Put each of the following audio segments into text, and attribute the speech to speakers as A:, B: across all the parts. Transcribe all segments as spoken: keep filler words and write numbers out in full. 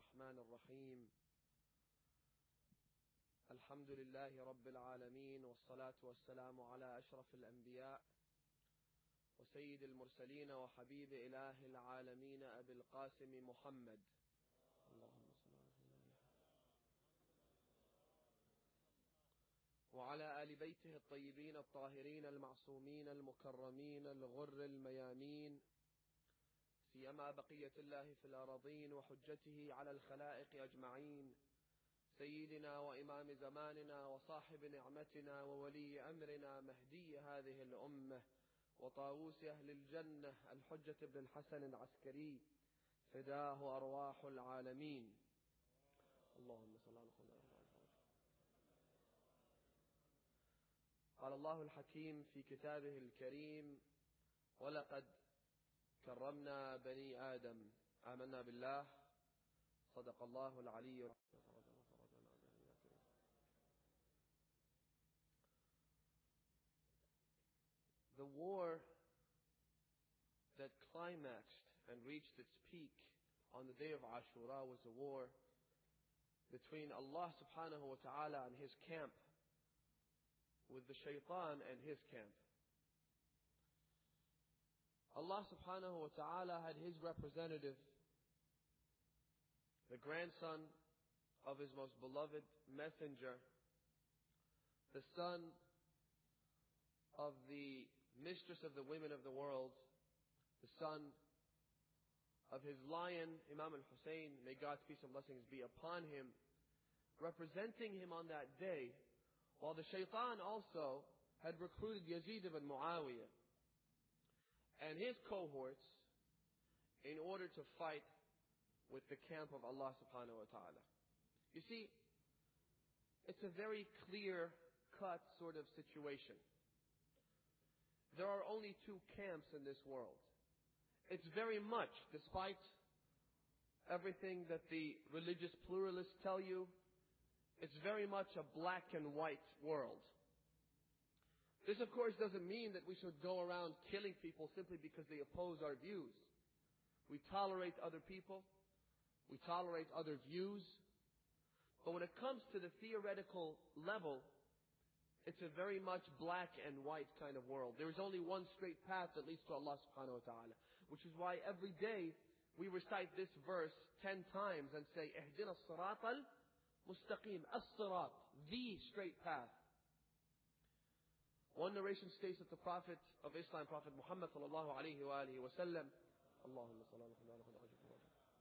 A: الرحمن الرحيم. الحمد لله رب العالمين، والصلاة والسلام على أشرف الأنبياء وسيد المرسلين وحبيب إله العالمين أبي القاسم محمد اللهم صل على سيدنا وعلى آل بيته الطيبين الطاهرين المعصومين المكرمين الغر الميامين، سيما بقية الله في الأراضين وحجته على الخلائق أجمعين، سيدنا وإمام زماننا وصاحب نعمتنا وولي أمرنا مهدي هذه الأمة وطاووس أهل الجنة الحجة بن الحسن العسكري، فداه أرواح العالمين. اللهم صل على محمد. قال الله الحكيم في كتابه الكريم: ولقد كرمنا بني آدم. آمنا بالله. صدق الله العلي. The war that climaxed and reached its peak on the day of Ashura was a war between Allah subhanahu wa ta'ala and his camp with the shaitan and his camp. Allah subhanahu wa ta'ala had his representative, the grandson of his most beloved messenger, the son of the mistress of the women of the world, the son of his lion, Imam al-Hussein, may God's peace and blessings be upon him, representing him on that day, while the shaitan also had recruited Yazid ibn Muawiyah and his cohorts in order to fight with the camp of Allah subhanahu wa ta'ala. You see, it's a very clear-cut sort of situation. There are only two camps in this world. It's very much, despite everything that the religious pluralists tell you, it's very much a black and white world. This, of course, doesn't mean that we should go around killing people simply because they oppose our views. We tolerate other people. We tolerate other views. But when it comes to the theoretical level, it's a very much black and white kind of world. There is only one straight path that leads to Allah subhanahu wa ta'ala. Which is why every day we recite this verse ten times and say, Ihdina as-sirat al-mustaqim, as-sirat, the straight path. One narration states that the Prophet of Islam, Prophet Muhammad sallallahu alayhi wa alihi wa sallam, Allahumma sallallahu alayhi wa sallam,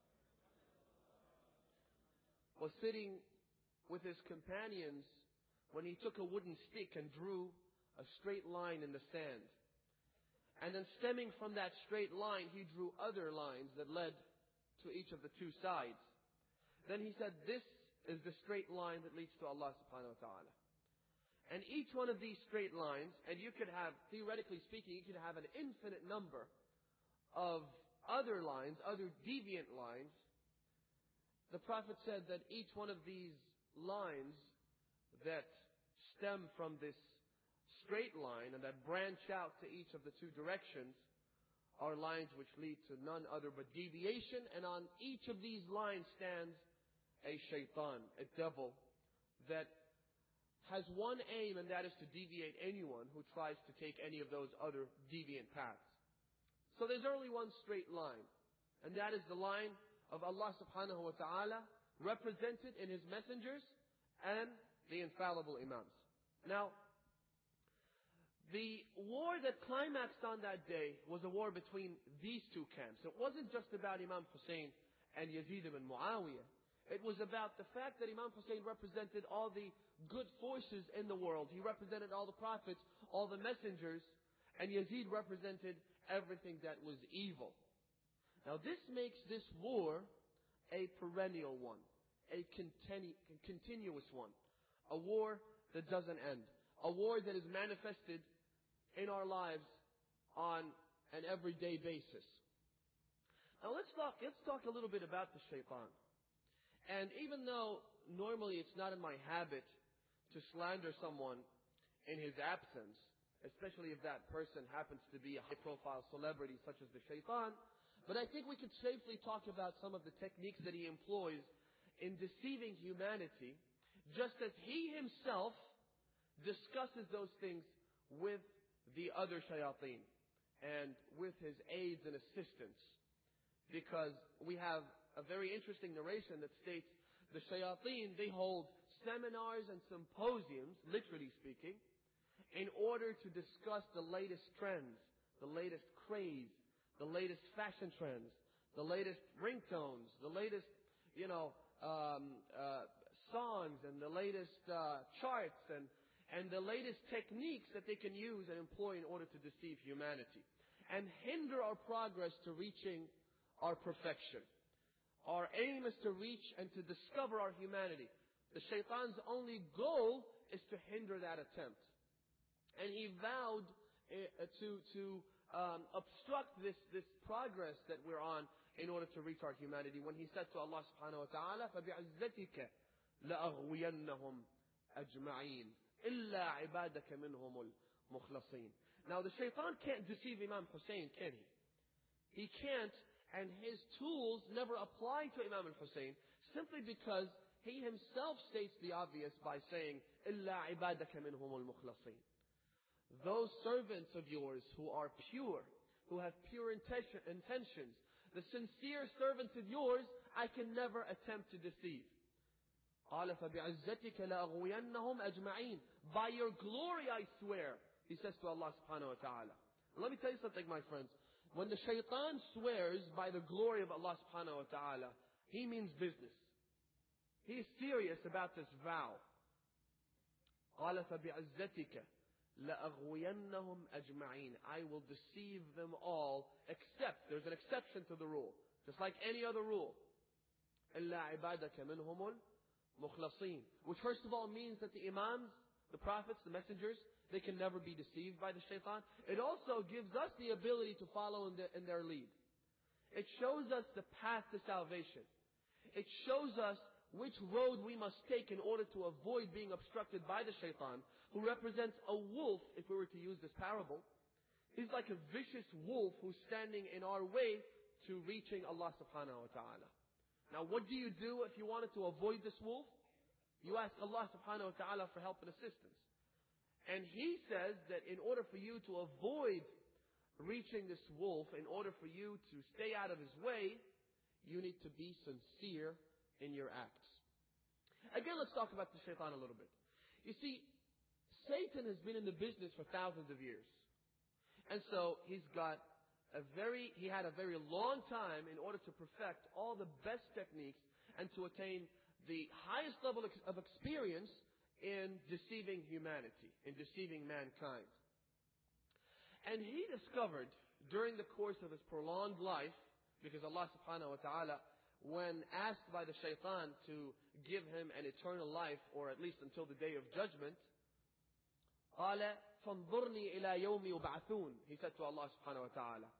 A: was sitting with his companions when he took a wooden stick and drew a straight line in the sand. And then stemming from that straight line, he drew other lines that led to each of the two sides. Then he said, this is the straight line that leads to Allah subhanahu wa ta'ala. And each one of these straight lines, and you could have, theoretically speaking, you could have an infinite number of other lines, other deviant lines. The Prophet said that each one of these lines that stem from this straight line and that branch out to each of the two directions are lines which lead to none other but deviation. And on each of these lines stands a shaitan, a devil, that has one aim, and that is to deviate anyone who tries to take any of those other deviant paths. So there's only one straight line, and that is the line of Allah subhanahu wa ta'ala, represented in His messengers and the infallible Imams. Now, the war that climaxed on that day was a war between these two camps. It wasn't just about Imam Hussein and Yazid ibn Muawiyah. It was about the fact that Imam Hussein represented all the good forces in the world. He represented all the prophets, all the messengers, and Yazid represented everything that was evil. Now this makes this war a perennial one, a continu- continuous one, a war that doesn't end, a war that is manifested in our lives on an everyday basis. Now let's talk, let's talk a little bit about the shaitan. And even though normally it's not in my habit to slander someone in his absence, especially if that person happens to be a high-profile celebrity such as the shaitan, But I think we could safely talk about some of the techniques that he employs in deceiving humanity, just as he himself discusses those things with the other shayateen and with his aides and assistants. Because we have a very interesting narration that states the shayateen, they hold seminars and symposiums, literally speaking, in order to discuss the latest trends, the latest craze, the latest fashion trends, the latest ringtones, the latest, you know, um, uh, songs, and the latest uh, charts, and and the latest techniques that they can use and employ in order to deceive humanity and hinder our progress to reaching our perfection. Our aim is to reach and to discover our humanity. The shaitan's only goal is to hinder that attempt. And he vowed uh, to to um, obstruct this this progress that we're on in order to reach our humanity. When he said to Allah subhanahu wa ta'ala, فَبِعِزَّتِكَ لَأَغْوِيَنَّهُمْ أَجْمَعِينَ إِلَّا عِبَادَكَ مِنْهُمُ الْمُخْلَصِينَ. Now the shaitan can't deceive Imam Hussein, can he? He can't, and his tools never apply to Imam al-Hussein, simply because he himself states the obvious by saying, إِلَّا عِبَادَكَ مِنْهُمُ الْمُخْلَصِينَ. Those servants of yours who are pure, who have pure intention, intentions, the sincere servants of yours, I can never attempt to deceive. قَالَ فَبِعِزَّتِكَ لَأَغْوِيَنَّهُمْ أَجْمَعِينَ. By your glory I swear, he says to Allah subhanahu wa ta'ala. Let me tell you something, my friends. When the shaitan swears by the glory of Allah subhanahu wa ta'ala, he means business. He is serious about this vow. قَالَ فَبِعِزَّتِكَ لَأَغْوِيَنَّهُمْ أَجْمَعِينَ. I will deceive them all, except, there's an exception to the rule, just like any other rule. إِلَّا عِبَادَكَ مِنْهُمُ الْمُخْلَصِينَ. Which first of all means that the imams, the prophets, the messengers, they can never be deceived by the shaitan. It also gives us the ability to follow in, the, in their lead. It shows us the path to salvation. It shows us which road we must take in order to avoid being obstructed by the shaitan, who represents a wolf, if we were to use this parable. He's like a vicious wolf who's standing in our way to reaching Allah subhanahu wa ta'ala. Now what do you do if you wanted to avoid this wolf? You ask Allah subhanahu wa ta'ala for help and assistance. And He says that in order for you to avoid reaching this wolf, in order for you to stay out of his way, you need to be sincere in your acts. Again, let's talk about the shaitan a little bit. You see, Satan has been in the business for thousands of years. And so he's got a very, he had a very long time in order to perfect all the best techniques and to attain the highest level of experience in deceiving humanity, in deceiving mankind. And he discovered during the course of his prolonged life, because Allah subhanahu wa ta'ala, when asked by the shaitan to give him an eternal life, or at least until the day of judgment, قَالَ فَانظُرْنِي إِلَى يَوْمِ يُبْعَثُونَ. He said to Allah subhanahu wa ta'ala,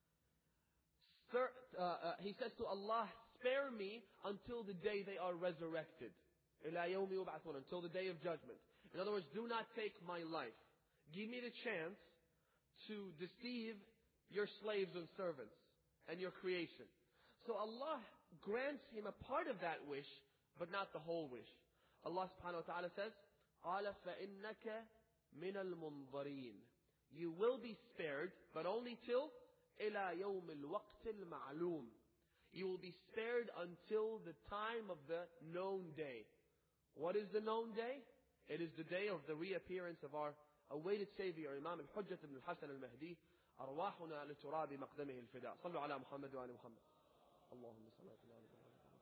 A: Sir, uh, uh, he says to Allah, spare me until the day they are resurrected. إِلَى يَوْمِ يُبْعَثُونَ. Until the day of judgment. In other words, do not take my life. Give me the chance to deceive your slaves and servants and your creation. So Allah grants him a part of that wish, but not the whole wish. Allah subhanahu wa ta'ala says, قَالَ فَإِنَّكَ مِنَ الْمُنظَرِينَ. You will be spared, but only till إِلَى يَوْمِ الْوَقْتِ الْمَعْلُومِ. You will be spared until the time of the known day. What is the known day? It is the day of the reappearance of our awaited Savior, Imam al-Hujjat ibn al-Hasan al-Mahdi. أرواحنا لتراب مقدمه الفداء. صلوا على محمد وآل محمد. اللهم صل على محمد.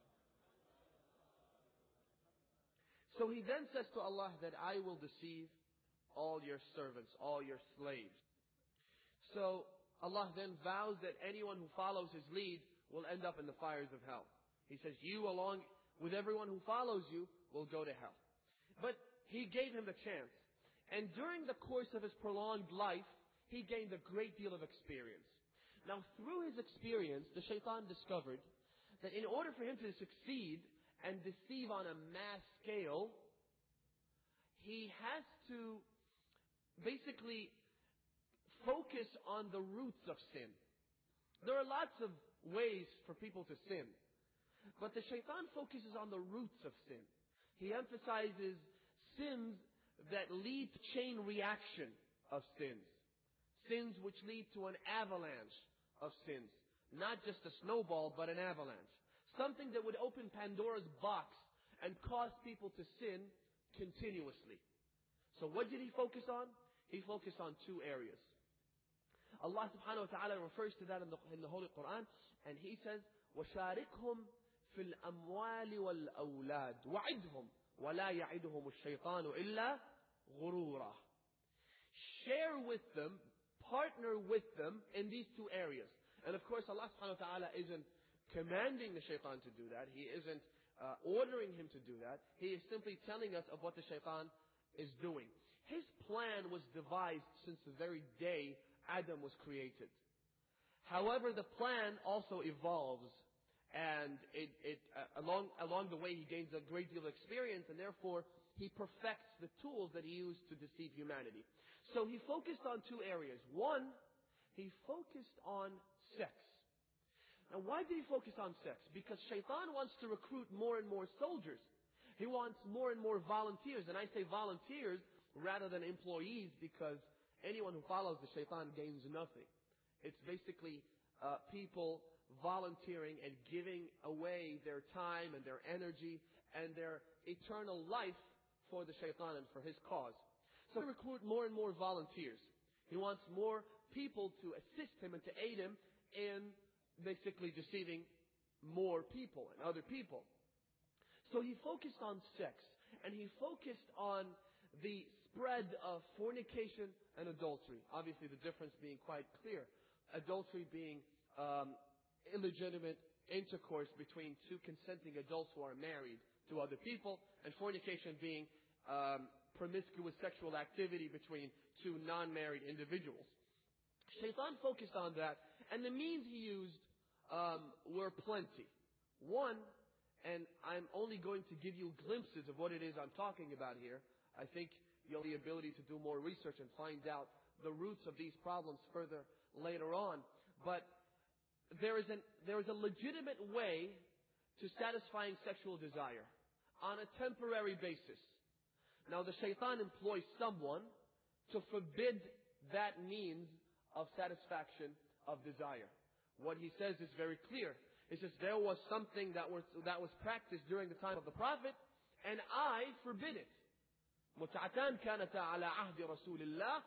A: So he then says to Allah that I will deceive all your servants, all your slaves. So Allah then vows that anyone who follows his lead will end up in the fires of hell. He says, you along with everyone who follows you will go to hell. But he gave him the chance. And during the course of his prolonged life, he gained a great deal of experience. Now, through his experience, the shaitan discovered that in order for him to succeed and deceive on a mass scale, he has to basically focus on the roots of sin. There are lots of ways for people to sin. But the shaitan focuses on the roots of sin. He emphasizes sins that lead to chain reaction of sins. Sins which lead to an avalanche of sins. Not just a snowball, but an avalanche. Something that would open Pandora's box and cause people to sin continuously. So what did he focus on? He focused on two areas. Allah subhanahu wa ta'ala refers to that in the, in the Holy Quran, and He says, وَشَارِكْهُمْ فِي الْأَمْوَالِ وَالْأَوْلَادِ وَعِدْهُمْ وَلَا يَعِدُهُمُ الشَّيْطَانُ إِلَّا غُرُورًا. Share with them, partner with them in these two areas. And of course, Allah subhanahu wa ta'ala isn't commanding the shaitan to do that. He isn't uh, ordering him to do that. He is simply telling us of what the shaitan is doing. His plan was devised since the very day Adam was created. However, the plan also evolves, and it, it uh, along along the way he gains a great deal of experience, and therefore he perfects the tools that he used to deceive humanity. So he focused on two areas. One, he focused on sex. Now, why did he focus on sex? Because shaitan wants to recruit more and more soldiers. He wants more and more volunteers. And I say volunteers rather than employees, because anyone who follows the shaitan gains nothing. It's basically uh, people volunteering and giving away their time and their energy and their eternal life for the shaitan and for his cause. So he recruit more and more volunteers. He wants more people to assist him and to aid him in basically deceiving more people and other people. So he focused on sex, and he focused on the spread of fornication and adultery. Obviously the difference being quite clear. Adultery being um, illegitimate intercourse between two consenting adults who are married to other people, and fornication being um, promiscuous sexual activity between two non-married individuals. Shaitan focused on that, and the means he used um, were plenty. One, and I'm only going to give you glimpses of what it is I'm talking about here. I think you'll have the ability to do more research and find out the roots of these problems further later on. But there is an, there is a legitimate way to satisfying sexual desire on a temporary basis. Now the shaitan employs someone to forbid that means of satisfaction of desire. What he says is very clear. He says, there was something that was, that was practiced during the time of the Prophet, and I forbid it. متعتان كانتا على عهد رسول الله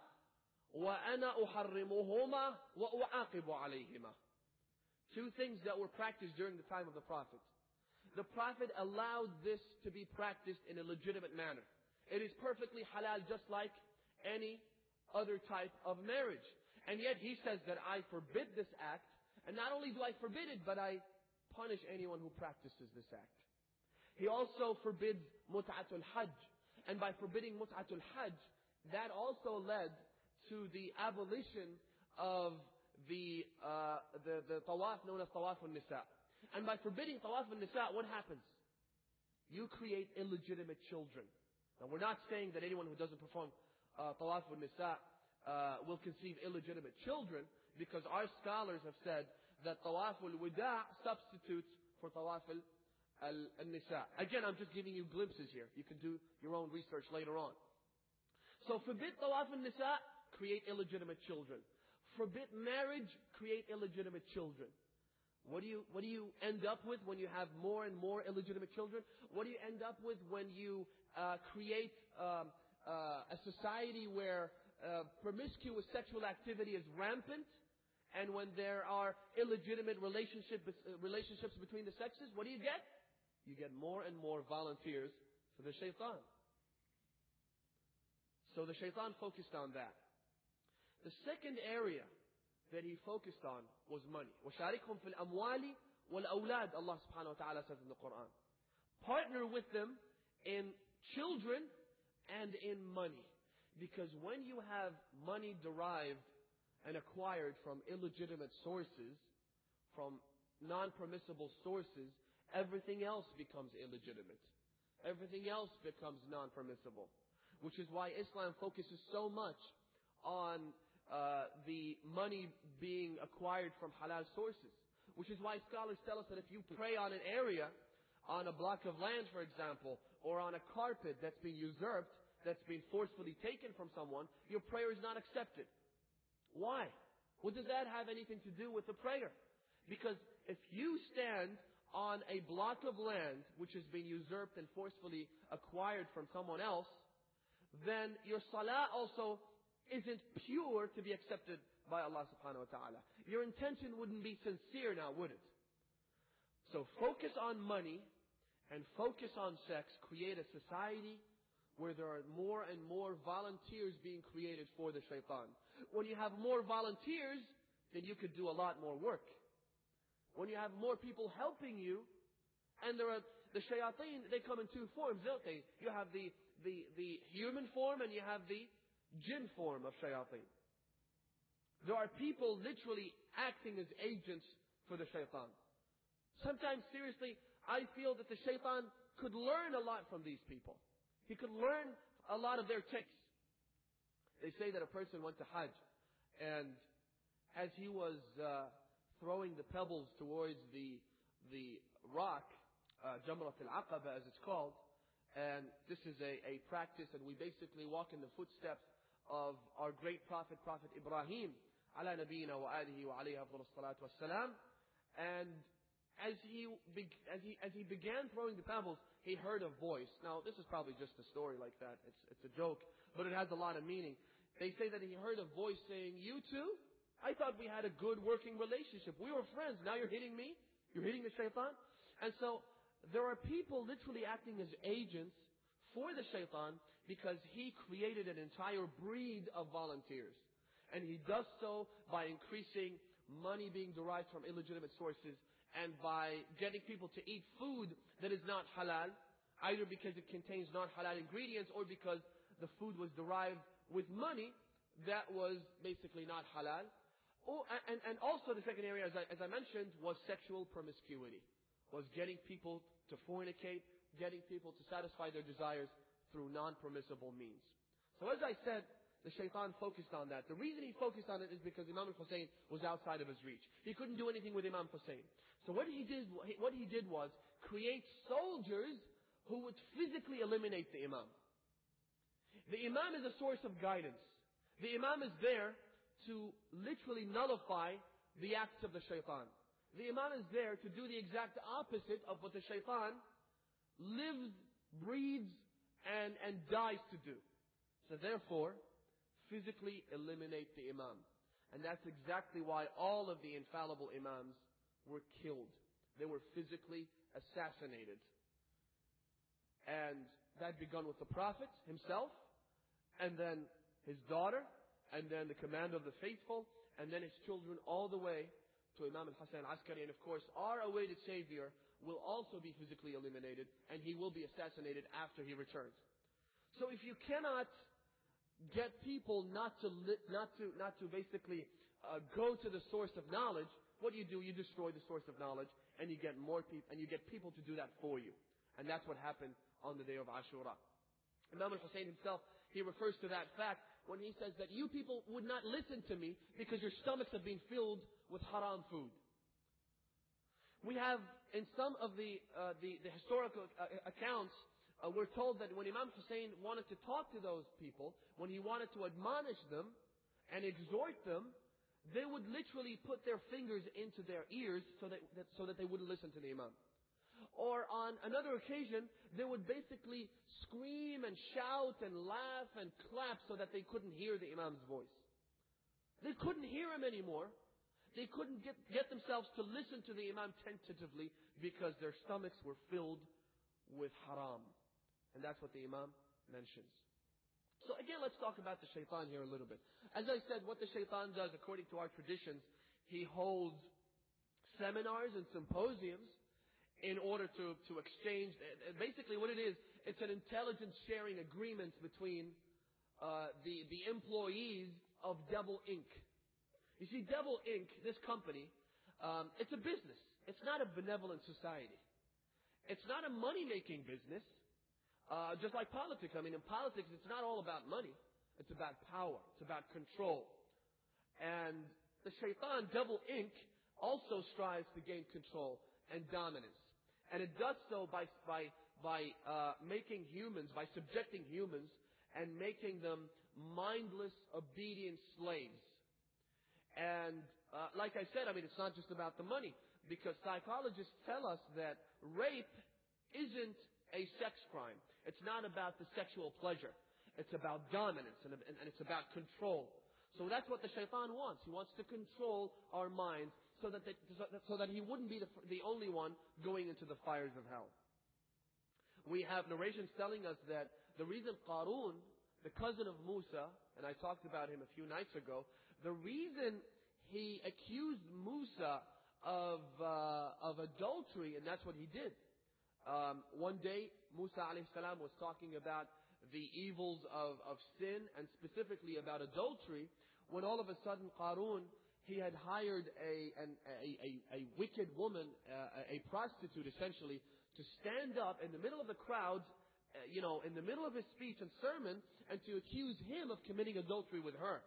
A: وأنا أحرمهما وأعاقب عليهما. Two things that were practiced during the time of the Prophet. The Prophet allowed this to be practiced in a legitimate manner. It is perfectly halal, just like any other type of marriage. And yet he says that I forbid this act, and not only do I forbid it, but I punish anyone who practices this act. He also forbids mut'atul hajj. And by forbidding mut'atul hajj, that also led to the abolition of the uh, the, the tawaf known as tawaf al-nisa. And by forbidding tawaf al-nisa, what happens? You create illegitimate children. Now we're not saying that anyone who doesn't perform uh, tawaf al-nisa uh, will conceive illegitimate children, because our scholars have said that tawaf al-wida' substitutes for tawaf al Al-Nisa. Again, I'm just giving you glimpses here. You can do your own research later on. So forbid tawaf al-Nisa, create illegitimate children. Forbid marriage, create illegitimate children. What do you, what do you end up with when you have more and more illegitimate children? What do you end up with when you uh, create um, uh, a society where uh, promiscuous sexual activity is rampant? And when there are illegitimate relationship, uh, relationships between the sexes, what do you get? You get more and more volunteers for the shaitan. So the shaitan focused on that. The second area that he focused on was money. وَشَارِكْهُمْ فِي الْأَمْوَالِ وَالْأَوْلَادِ, Allah subhanahu wa ta'ala says in the Quran. Partner with them in children and in money. Because when you have money derived and acquired from illegitimate sources, from non-permissible sources, everything else becomes illegitimate. Everything else becomes non-permissible. Which is why Islam focuses so much on uh, the money being acquired from halal sources. Which is why scholars tell us that if you pray on an area, on a block of land, for example, or on a carpet that's been usurped, that's been forcefully taken from someone, your prayer is not accepted. Why? What does that have anything to do with the prayer? Because if you stand on a block of land which has been usurped and forcefully acquired from someone else, then your salah also isn't pure to be accepted by Allah subhanahu wa ta'ala. Your intention wouldn't be sincere now, would it? So focus on money and focus on sex. Create a society where there are more and more volunteers being created for the shaitan. When you have more volunteers, then you could do a lot more work. When you have more people helping you, and there are the shayateen, they come in two forms, don't they? You have the, the, the human form and you have the jinn form of shayateen. There are people literally acting as agents for the shaitan. Sometimes, seriously, I feel that the shaitan could learn a lot from these people. He could learn a lot of their tricks. They say that a person went to Hajj, and as he was uh, throwing the pebbles towards the the rock, uh, Jamrat al-Aqaba as it's called, and this is a, a practice, and we basically walk in the footsteps of our great prophet, Prophet Ibrahim, ala nabiyina wa alihi wa alayhi afdalus salatu wassalam. And as he, as he as he began throwing the pebbles, he heard a voice. Now, this is probably just a story like that. It's it's a joke, but it has a lot of meaning. They say that he heard a voice saying, "You too? I thought we had a good working relationship. We were friends. Now you're hitting me? You're hitting the shaitan?" And so there are people literally acting as agents for the shaitan because he created an entire breed of volunteers. And he does so by increasing money being derived from illegitimate sources and by getting people to eat food that is not halal, either because it contains non-halal ingredients or because the food was derived with money that was basically not halal. Oh, and, and also the second area, as I, as I mentioned, was sexual promiscuity. Was getting people to fornicate, getting people to satisfy their desires through non-permissible means. So as I said, the shaitan focused on that. The reason he focused on it is because Imam al-Hussein was outside of his reach. He couldn't do anything with Imam Hussein. So what he did, what he did was create soldiers who would physically eliminate the Imam. The Imam is a source of guidance. The Imam is there to literally nullify the acts of the shaitan. The Imam is there to do the exact opposite of what the shaitan lives, breathes, and, and dies to do. So therefore, physically eliminate the Imam. And that's exactly why all of the infallible Imams were killed. They were physically assassinated. And that began with the Prophet himself, and then his daughter, and then the commander of the faithful, and then his children, all the way to Imam al-Hasan al-Askari. And of course, our awaited Savior will also be physically eliminated, and he will be assassinated after he returns. So if you cannot get people not to li- not to not to basically uh, go to the source of knowledge, what do you do? You destroy the source of knowledge, and you get more people, and you get people to do that for you. And that's what happened on the day of Ashura. Imam al-Hussein himself, he refers to that fact when he says that you people would not listen to me because your stomachs have been filled with haram food. We have in some of the uh, the, the historical uh, accounts, uh, we're told that when Imam Hussein wanted to talk to those people, when he wanted to admonish them and exhort them, they would literally put their fingers into their ears so that, that so that they wouldn't listen to the Imam. Or on another occasion, they would basically scream and shout and laugh and clap so that they couldn't hear the Imam's voice. They couldn't hear him anymore. They couldn't get, get themselves to listen to the Imam tentatively because their stomachs were filled with haram. And that's what the Imam mentions. So again, let's talk about the shaitan here a little bit. As I said, what the shaitan does, according to our traditions, he holds seminars and symposiums in order to, to exchange. Basically what it is, it's an intelligence sharing agreement between uh, the, the employees of Devil Incorporated. You see, Devil Incorporated, this company, um, it's a business. It's not a benevolent society. It's not a money-making business, uh, just like politics. I mean, in politics, it's not all about money. It's about power. It's about control. And the shaitan, Devil Incorporated, also strives to gain control and dominance. And it does so by, by, by uh, making humans, by subjecting humans and making them mindless, obedient slaves. And uh, like I said, I mean, it's not just about the money, because psychologists tell us that rape isn't a sex crime. It's not about the sexual pleasure. It's about dominance and, and, and it's about control. So that's what the shaitan wants. He wants to control our minds so that, they, so that, so that he wouldn't be the, the only one going into the fires of hell. We have narrations telling us that the reason Qarun, the cousin of Musa, and I talked about him a few nights ago, the reason he accused Musa of uh, of adultery, and that's what he did. Um, one day, Musa alayhi salam was talking about the evils of, of sin, and specifically about adultery, when all of a sudden Qarun, he had hired a, an, a, a, a wicked woman, uh, a prostitute essentially, to stand up in the middle of the crowd, uh, you know, in the middle of his speech and sermon, and to accuse him of committing adultery with her.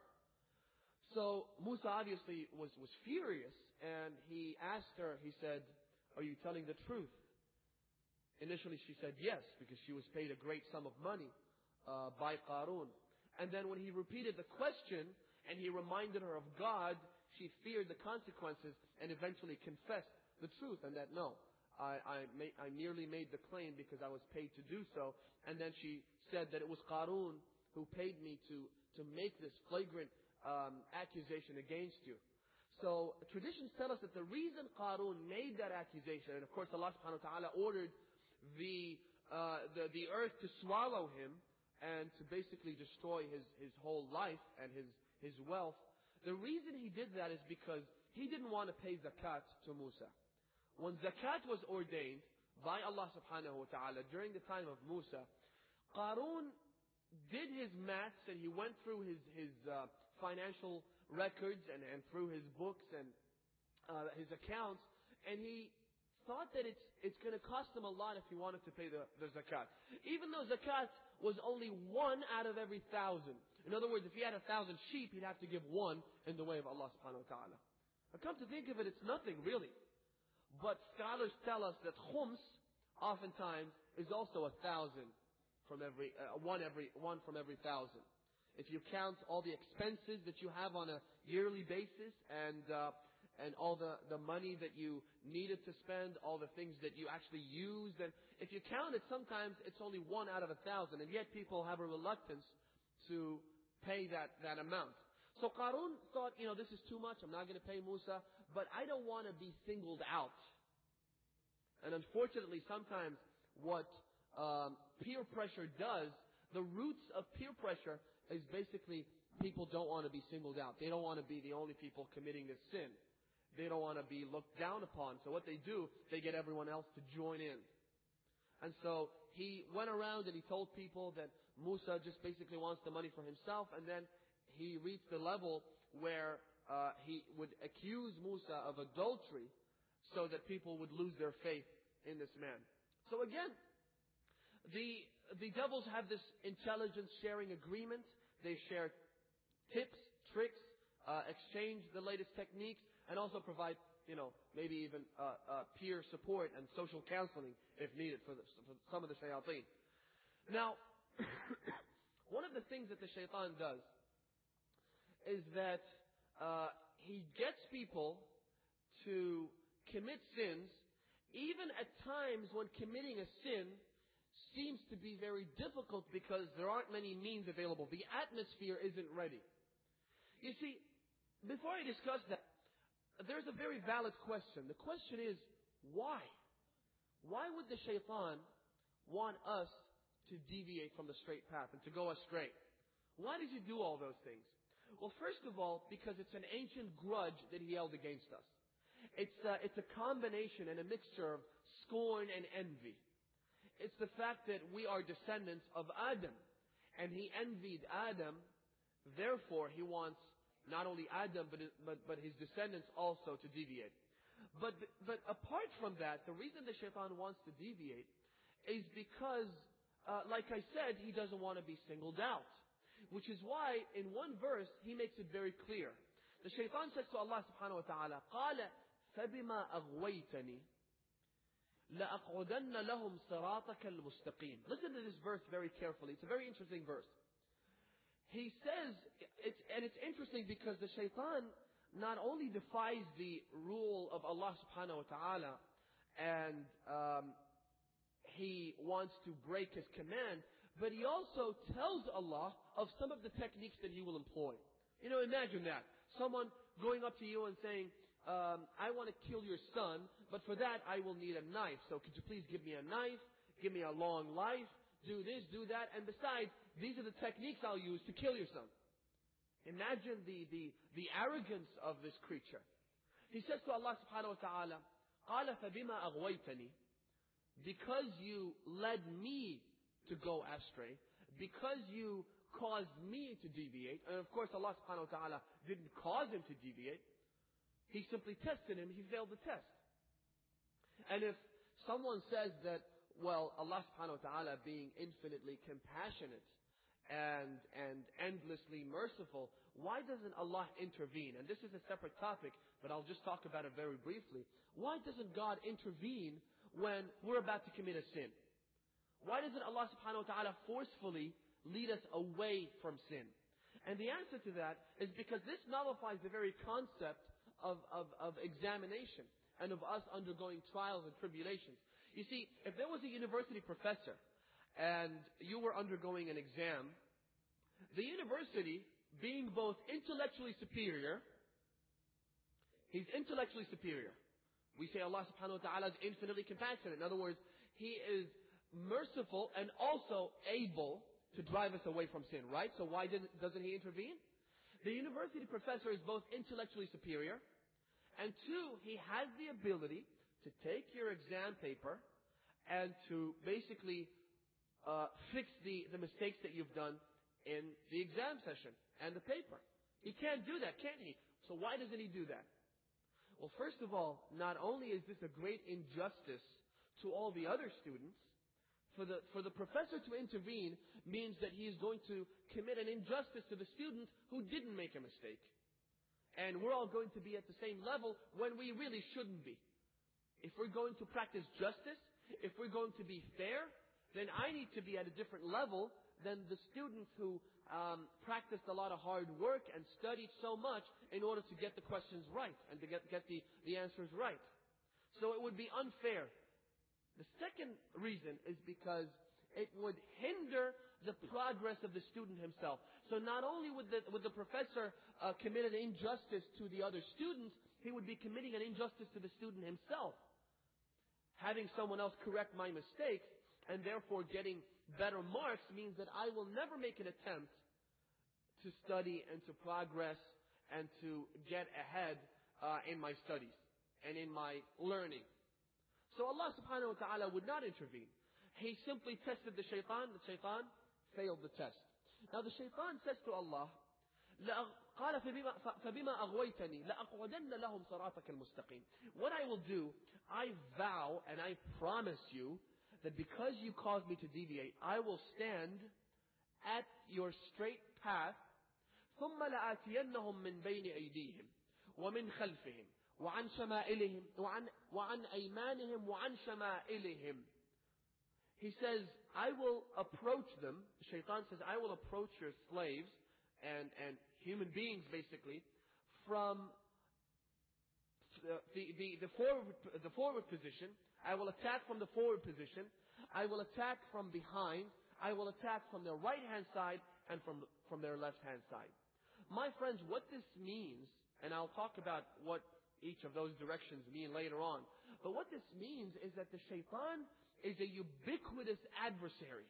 A: So Musa obviously was, was furious, and he asked her, he said, "Are you telling the truth?" Initially she said yes, because she was paid a great sum of money uh, by Qarun. And then when he repeated the question, and he reminded her of God, she feared the consequences and eventually confessed the truth, and that no, I, I, made, I merely made the claim because I was paid to do so. And then she said that it was Qarun who paid me to, to make this flagrant um, accusation against you. So traditions tell us that the reason Qarun made that accusation, and of course Allah subhanahu wa ta'ala ordered the, uh, the, the earth to swallow him and to basically destroy his, his whole life and his, his wealth. The reason he did that is because he didn't want to pay zakat to Musa. When zakat was ordained by Allah subhanahu wa ta'ala during the time of Musa, Qarun did his maths and he went through his, his uh, financial records and, and through his books and uh, his accounts, and he thought that it's, it's going to cost him a lot if he wanted to pay the, the zakat. Even though zakat was only one out of every thousand. In other words, if he had a thousand sheep, he'd have to give one in the way of Allah subhanahu wa ta'ala. Now come to think of it, it's nothing really. But scholars tell us that khums oftentimes is also a thousand from every, uh, one every, one from every thousand. If you count all the expenses that you have on a yearly basis and, uh, and all the, the money that you needed to spend, all the things that you actually used, and if you count it, sometimes it's only one out of a thousand, and yet people have a reluctance to pay that, that amount. So Qarun thought, you know, this is too much, I'm not going to pay Musa, but I don't want to be singled out. And unfortunately, sometimes what um, peer pressure does, the roots of peer pressure is basically people don't want to be singled out. They don't want to be the only people committing this sin. They don't want to be looked down upon. So what they do, they get everyone else to join in. And so he went around and he told people that Musa just basically wants the money for himself, and then he reached the level where uh, he would accuse Musa of adultery so that people would lose their faith in this man. So again, the the devils have this intelligence sharing agreement. They share tips, tricks, uh, exchange the latest techniques, and also provide, you know, maybe even uh, uh, peer support and social counseling if needed for, the, for some of the shayateen. Now, one of the things that the shaitan does is that uh, he gets people to commit sins, even at times when committing a sin seems to be very difficult because there aren't many means available. The atmosphere isn't ready. You see, before I discuss that, there's a very valid question. The question is, why? Why would the shaitan want us to deviate from the straight path and to go astray? Why does he do all those things? Well, first of all, because it's an ancient grudge that he held against us. It's a, it's a combination and a mixture of scorn and envy. It's the fact that we are descendants of Adam, and he envied Adam. Therefore, he wants not only Adam, but, but, but his descendants also to deviate. But, but apart from that, the reason the shaitan wants to deviate is because, uh, like I said, he doesn't want to be singled out. Which is why, in one verse, he makes it very clear. The shaitan says to Allah subhanahu wa ta'ala, قَالَ فَبِمَا أَغْوَيْتَنِي لَأَقْعُدَنَّ لَهُمْ صِرَاطَكَ الْمُسْتَقِيمِ. Listen to this verse very carefully. It's a very interesting verse. He says, it's, and it's interesting because the shaitan not only defies the rule of Allah subhanahu wa ta'ala, and um, he wants to break His command, but he also tells Allah of some of the techniques that He will employ. You know, imagine that. Someone going up to you and saying, um, I want to kill your son, but for that I will need a knife. So could you please give me a knife, give me a long life, do this, do that, and besides, these are the techniques I'll use to kill your son. Imagine the, the, the arrogance of this creature. He says to Allah subhanahu wa ta'ala, قَالَ فَبِمَا أَغْوَيْتَنِي, because you led me to go astray, because you caused me to deviate, and of course Allah subhanahu wa ta'ala didn't cause him to deviate, He simply tested him, he failed the test. And if someone says that, well, Allah subhanahu wa ta'ala being infinitely compassionate and, and endlessly merciful, why doesn't Allah intervene? And this is a separate topic, but I'll just talk about it very briefly. Why doesn't God intervene when we're about to commit a sin? Why doesn't Allah subhanahu wa ta'ala forcefully lead us away from sin? And the answer to that is because this nullifies the very concept of, of, of examination and of us undergoing trials and tribulations. You see, if there was a university professor and you were undergoing an exam, the university, being both intellectually superior, He's intellectually superior. We say Allah subhanahu wa ta'ala is infinitely compassionate. In other words, He is merciful and also able to drive us away from sin, right? So why didn't, doesn't He intervene? The university professor is both intellectually superior, and two, he has the ability to take your exam paper and to basically uh, fix the, the mistakes that you've done in the exam session and the paper. He can't do that, can he? So why doesn't He do that? Well, first of all, not only is this a great injustice to all the other students, For the, for the professor to intervene means that he is going to commit an injustice to the student who didn't make a mistake. And we're all going to be at the same level when we really shouldn't be. If we're going to practice justice, if we're going to be fair, then I need to be at a different level than the students who um, practiced a lot of hard work and studied so much in order to get the questions right and to get, get the, the answers right. So it would be unfair. The second reason is because it would hinder the progress of the student himself. So not only would the, would the professor uh, commit an injustice to the other students, he would be committing an injustice to the student himself. Having someone else correct my mistakes and therefore getting better marks means that I will never make an attempt to study and to progress and to get ahead uh, in my studies and in my learning. So Allah subhanahu wa ta'ala would not intervene. He simply tested the shaitan. The shaitan failed the test. Now the shaitan says to Allah, قال فبما أغويتني لأقعدن لهم صراطك المستقيم. What I will do, I vow and I promise you that because you caused me to deviate, I will stand at your straight path. ثم لآتينهم من بين أيديهم ومن خلفهم وعن شمائلهم وعن وعن أيمانهم وعن شمائلهم. He says, I will approach them. The shaitan says, I will approach your slaves and, and human beings basically from the, the, the, forward, the forward position. I will attack from the forward position. I will attack from behind. I will attack from their right hand side and from, from their left hand side. My friends, what this means, and I'll talk about what each of those directions mean later on. But what this means is that the shaitan is a ubiquitous adversary.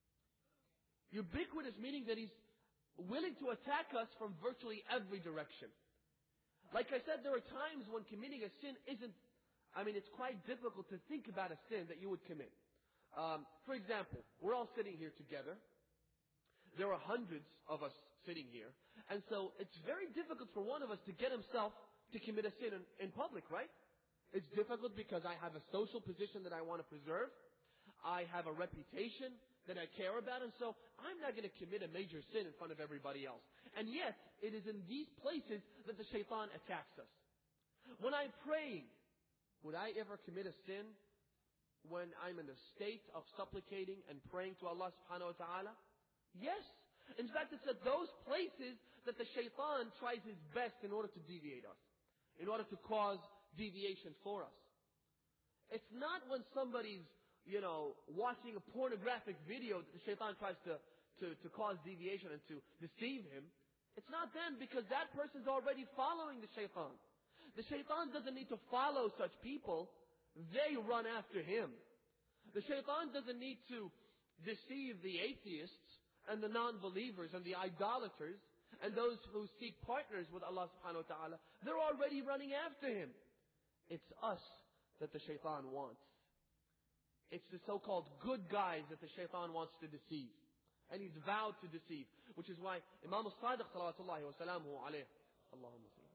A: Ubiquitous meaning that he's willing to attack us from virtually every direction. Like I said, there are times when committing a sin isn't, I mean, it's quite difficult to think about a sin that you would commit. Um, for example, we're all sitting here together. There are hundreds of us sitting here. And so it's very difficult for one of us to get himself to commit a sin in, in public, right? It's difficult because I have a social position that I want to preserve. I have a reputation that I care about, and so I'm not going to commit a major sin in front of everybody else. And yet, it is in these places that the shaitan attacks us. When I'm praying, would I ever commit a sin when I'm in the state of supplicating and praying to Allah subhanahu wa ta'ala? Yes. In fact, it's at those places that the shaitan tries his best in order to deviate us, in order to cause deviation for us. It's not when somebody's, you know, watching a pornographic video that the shaitan tries to, to, to cause deviation and to deceive him. It's not then, because that person's already following the shaitan. The shaitan doesn't need to follow such people. They run after him. The shaitan doesn't need to deceive the atheists and the non-believers and the idolaters and those who seek partners with Allah subhanahu wa ta'ala. They're already running after him. It's us that the shaitan wants. It's the so-called good guys that the shaitan wants to deceive. And he's vowed to deceive. Which is why Imam al-Sadiq salawatullahi wa salamuhu alayhi, Allahumma salli.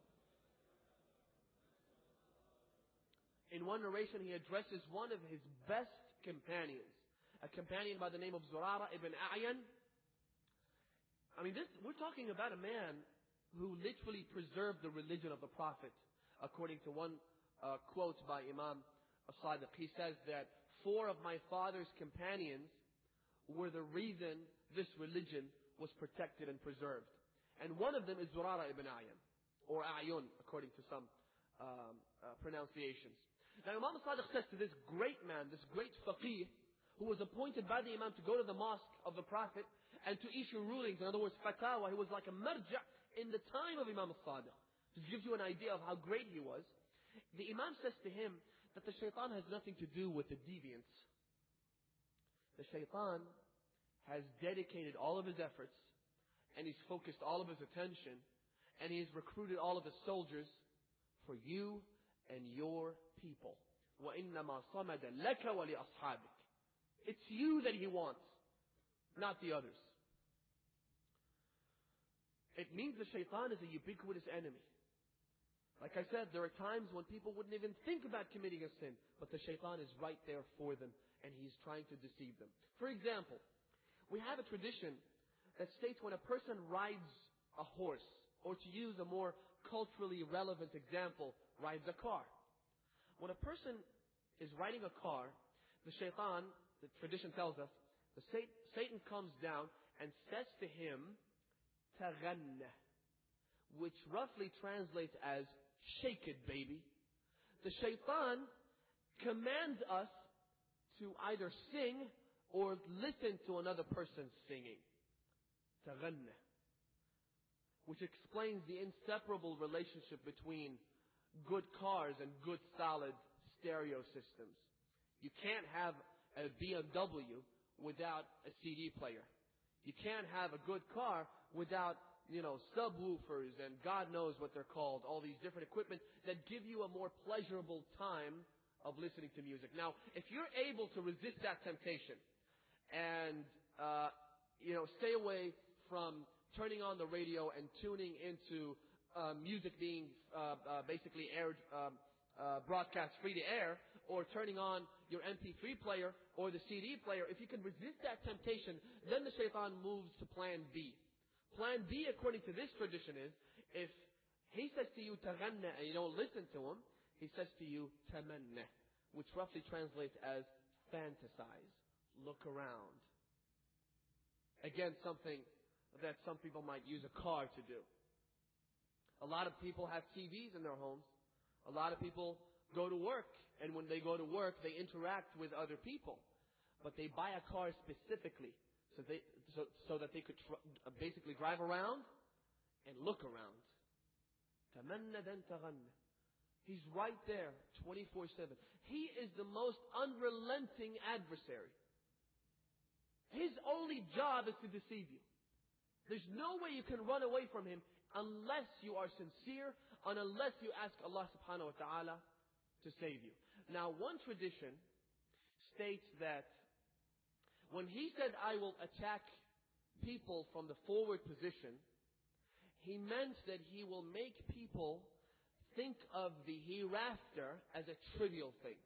A: In one narration, he addresses one of his best companions, a companion by the name of Zurara ibn A'yan. I mean, this, we're talking about a man who literally preserved the religion of the Prophet. According to one uh, quote by Imam al-Sadiq, he says that four of my father's companions were the reason this religion was protected and preserved. And one of them is Zurara ibn A'yan, or A'yun, according to some um, uh, pronunciations. Now Imam al-Sadiq says to this great man, this great faqih, who was appointed by the Imam to go to the mosque of the Prophet and to issue rulings, in other words, fatwa. He was like a marja' in the time of Imam al-Sadiq. This gives you an idea of how great he was. The Imam says to him that the shaitan has nothing to do with the deviance. The shaitan has dedicated all of his efforts, and he's focused all of his attention, and he's recruited all of his soldiers for you and your people. وَإِنَّمَا صَمَدَ لَكَ وَلِأَصْحَابِكَ. It's you that he wants, not the others. It means the shaitan is a ubiquitous enemy. Like I said, there are times when people wouldn't even think about committing a sin, but the shaitan is right there for them, and he's trying to deceive them. For example, we have a tradition that states when a person rides a horse, or to use a more culturally relevant example, rides a car. When a person is riding a car, the shaitan, the tradition tells us, the Satan comes down and says to him, تَغَنَّ, which roughly translates as, shake it, baby. The shaitan commands us to either sing or listen to another person singing. تَغَنَّ. Which explains the inseparable relationship between good cars and good solid stereo systems. You can't have a B M W without a C D player. You can't have a good car without, you know, subwoofers and God knows what they're called, all these different equipment that give you a more pleasurable time of listening to music. Now, if you're able to resist that temptation and, uh, you know, stay away from turning on the radio and tuning into uh, music being uh, uh, basically aired, um, uh, broadcast free to air, or turning on your M P three player or the C D player, if you can resist that temptation, then the shaitan moves to plan B. Plan B, according to this tradition, is if he says to you, تَغَنَّ, and you don't listen to him, he says to you, تَمَنَّ, which roughly translates as fantasize, look around. Again, something that some people might use a car to do. A lot of people have T Vs in their homes. A lot of people go to work, and when they go to work, they interact with other people. But they buy a car specifically so they so, so that they could tr- basically drive around and look around. تَمَنَّ دَنْ تَغَنَّ. He's right there, twenty-four seven. He is the most unrelenting adversary. His only job is to deceive you. There's no way you can run away from him unless you are sincere and unless you ask Allah subhanahu wa ta'ala to save you. Now, one tradition states that when he said, I will attack people from the forward position, he meant that he will make people think of the hereafter as a trivial thing.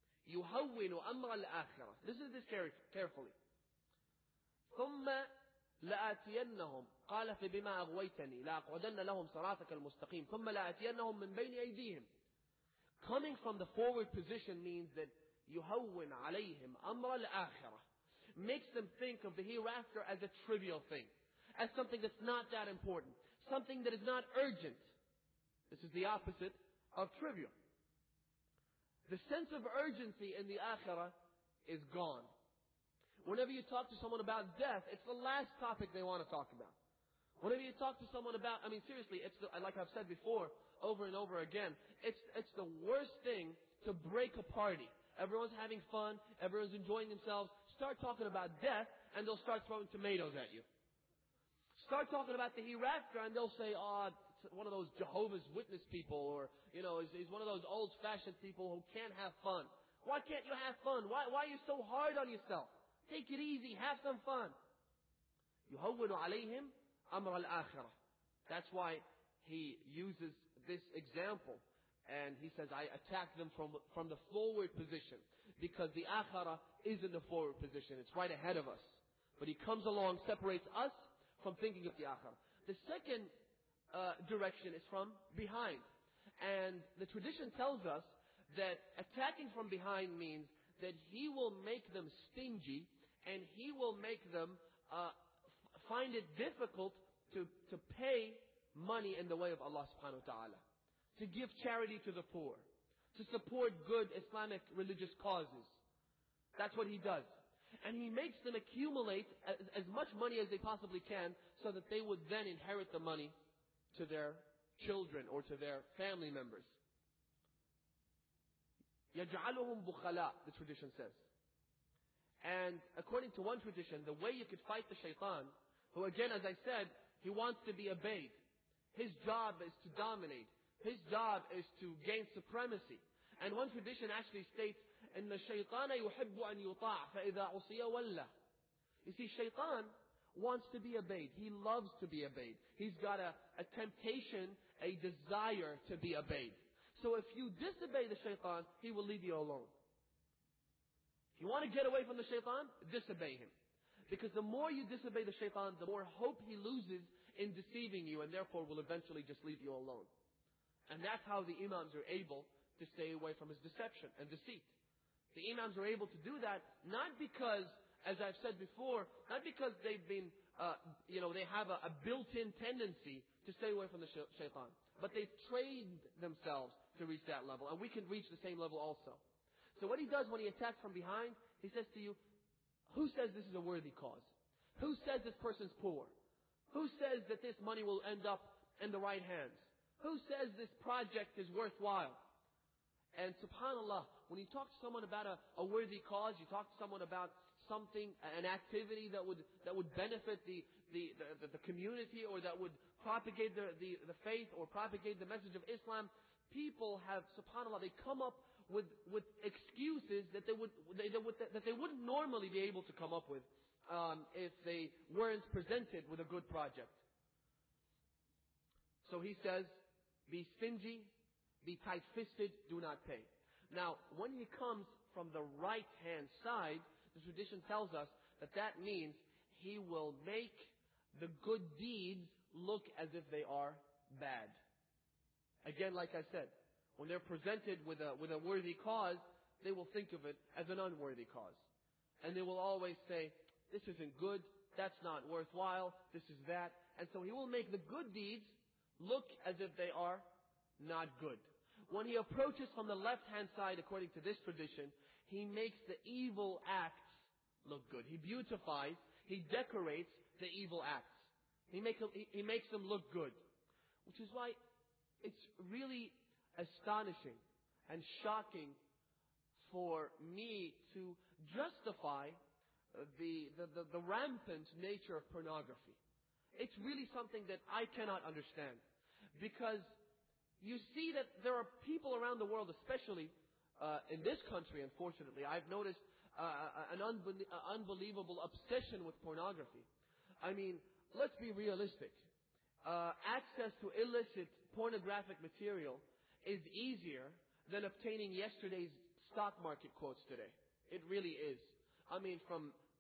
A: يُهَوِّنُ أَمْرَ الْآخِرَةِ. Listen to this carefully. ثُمَّ لآتينهم قال فبما أغويتني لأقعدن لهم صراطك المستقيم ثم لآتينهم من بين أيديهم. Coming from the forward position means that يهون عليهم أمر الآخرة, makes them think of the hereafter as a trivial thing, as something that's not that important, something that is not urgent. This is the opposite of trivial. The sense of urgency in the akhirah is gone. Whenever you talk to someone about death, it's the last topic they want to talk about. Whenever you talk to someone about, I mean seriously, it's the, like I've said before, over and over again, it's, it's the worst thing to break a party. Everyone's having fun, everyone's enjoying themselves. Start talking about death and they'll start throwing tomatoes at you. Start talking about the hereafter and they'll say, oh, it's one of those Jehovah's Witness people, or, you know, he's, he's one of those old-fashioned people who can't have fun. Why can't you have fun? Why, why are you so hard on yourself? Take it easy, have some fun. يهون عليهم أمر الآخرة. That's why he uses this example. And he says, I attack them from, from the forward position. Because the akhirah is in the forward position. It's right ahead of us. But he comes along, separates us from thinking of the akhirah. The second uh, direction is from behind. And the tradition tells us that attacking from behind means that he will make them stingy and he will make them uh, f- find it difficult to, to pay money in the way of Allah subhanahu wa ta'ala. To give charity to the poor. To support good Islamic religious causes. That's what he does. And he makes them accumulate as, as much money as they possibly can so that they would then inherit the money to their children or to their family members. يَجْعَلُهُمْ بُخَلَاء, the tradition says. And according to one tradition, the way you could fight the shaitan, who again, as I said, he wants to be obeyed. His job is to dominate. His job is to gain supremacy. And one tradition actually states, إِنَّ الشَّيْطَانَ يُحِبُّ أَن يُطَاعَ فَإِذَا عُصِيَ وَلَّهُ. You see, shaitan wants to be obeyed. He loves to be obeyed. He's got a, a temptation, a desire to be obeyed. So if you disobey the shaitan, he will leave you alone. If you want to get away from the shaitan, disobey him. Because the more you disobey the shaitan, the more hope he loses in deceiving you, and therefore will eventually just leave you alone. And that's how the imams are able to stay away from his deception and deceit. The imams are able to do that not because, as I've said before, not because they've been, uh, you know, they have a, a built-in tendency to stay away from the shaitan. But they've trained themselves to reach that level. And we can reach the same level also. So what he does when he attacks from behind, he says to you, who says this is a worthy cause? Who says this person's poor? Who says that this money will end up in the right hands? Who says this project is worthwhile? And subhanAllah, when you talk to someone about a, a worthy cause, you talk to someone about something, an activity that would that would benefit the the, the, the community, or that would propagate the, the, the faith, or propagate the message of Islam, people have, subhanAllah, they come up with with excuses that they would they, they would that they wouldn't normally be able to come up with um, if they weren't presented with a good project. So he says, be stingy, be tight-fisted, do not pay. Now, when he comes from the right-hand side, the tradition tells us that that means he will make the good deeds look as if they are bad. Again, like I said, when they're presented with a, with a worthy cause, they will think of it as an unworthy cause. And they will always say, this isn't good, that's not worthwhile, this is that. And so he will make the good deeds look as if they are not good. When he approaches from the left-hand side, according to this tradition, he makes the evil acts look good. He beautifies, he decorates the evil acts. He, make, he makes them look good. Which is why it's really astonishing and shocking for me to justify the, the, the, the rampant nature of pornography. It's really something that I cannot understand. Because you see that there are people around the world, especially uh, in this country, unfortunately, I've noticed uh, an unbe- uh, unbelievable obsession with pornography. I mean, let's be realistic. Uh, access to illicit pornographic material is easier than obtaining yesterday's stock market quotes today. It really is. I mean, from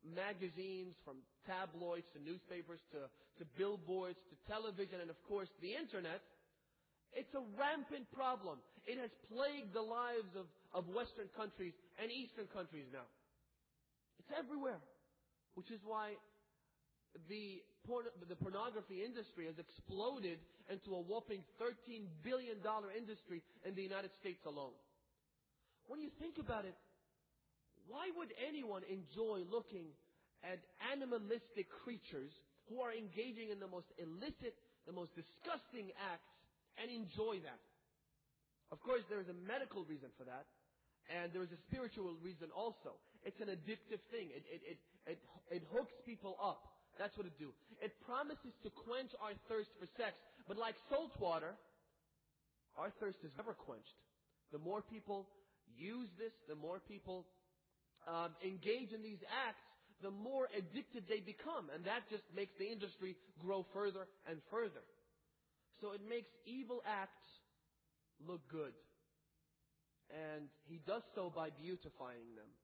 A: magazines, from tabloids to newspapers to, to billboards to television and of course the internet, it's a rampant problem. It has plagued the lives of, of Western countries and Eastern countries now. It's everywhere. Which is why the, porn- the pornography industry has exploded into a whopping thirteen billion dollars industry in the United States alone. When you think about it, why would anyone enjoy looking at animalistic creatures who are engaging in the most illicit, the most disgusting acts and enjoy that? Of course, there is a medical reason for that. And there is a spiritual reason also. It's an addictive thing. It, it, it, it, it hooks people up. That's what it do. It promises to quench our thirst for sex. But like salt water, our thirst is never quenched. The more people use this, the more people um, engage in these acts, the more addicted they become. And that just makes the industry grow further and further. So it makes evil acts look good. And He does so by beautifying them.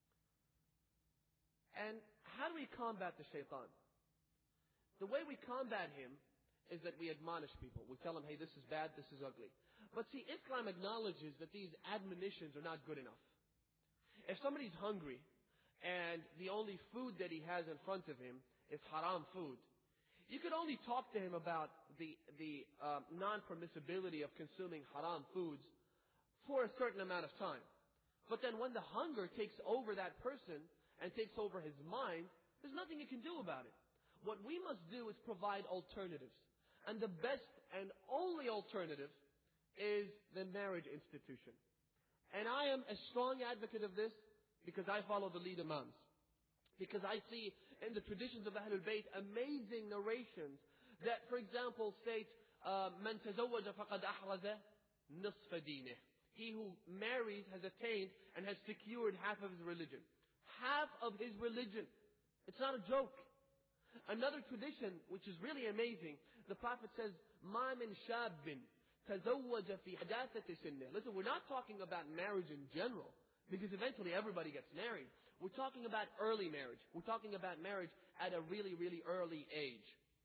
A: And how do we combat the shaitan? The way we combat him is that we admonish people. We tell them, hey, this is bad, this is ugly. But see, Islam acknowledges that these admonitions are not good enough. If somebody's hungry and the only food that he has in front of him is haram food, you could only talk to him about the, the uh, non-permissibility of consuming haram foods for a certain amount of time. But then when the hunger takes over that person and takes over his mind, there's nothing you can do about it. What we must do is provide alternatives. And the best and only alternative is the marriage institution. And I am a strong advocate of this because I follow the lead imams. Because I see in the traditions of Ahlul Bayt amazing narrations that, for example, state, مَنْ تَزَوَّجَ فَقَدْ أَحْرَزَ نِصْفَ دِينِهِ. He who marries has attained and has secured half of his religion. Half of his religion. It's not a joke. Another tradition, which is really amazing, the Prophet says, مَا مِنْ شَابٍ تَزَوَّجَ فِي حَدَاثَةِ سِنِّهِ. Listen, we're not talking about marriage in general, because eventually everybody gets married. We're talking about early marriage. We're talking about marriage at a really, really early age.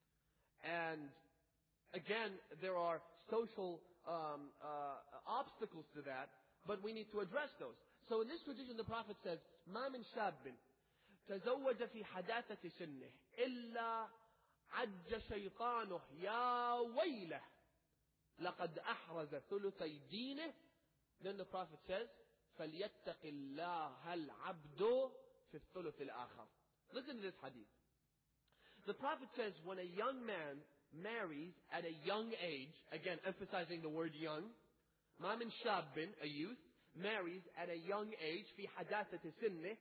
A: And again, there are social um, uh, obstacles to that, but we need to address those. So in this tradition, the Prophet says, مَا مِنْ شَابٍ تزوج في حداثة سنه إلا عج شيطانه يا ويله لقد أحرز ثلثي دينه. Then the Prophet says, فليتق الله العبد في الثلث الآخر. Listen to this hadith. The Prophet says, when a young man marries at a young age, again emphasizing the word young, ما من شاب, a youth, marries at a young age في حداثة سنه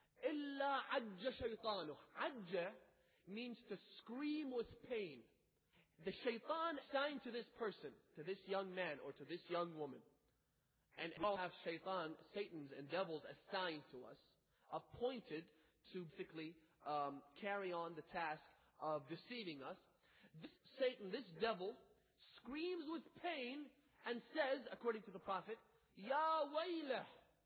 A: إلا عج شيطانه. عج means to scream with pain. The shaitan assigned to this person, to this young man or to this young woman, and we all have shaitan, Satan's and devils assigned to us, appointed to basically um, carry on the task of deceiving us. This Satan, this devil, screams with pain and says, according to the Prophet, Ya waylah.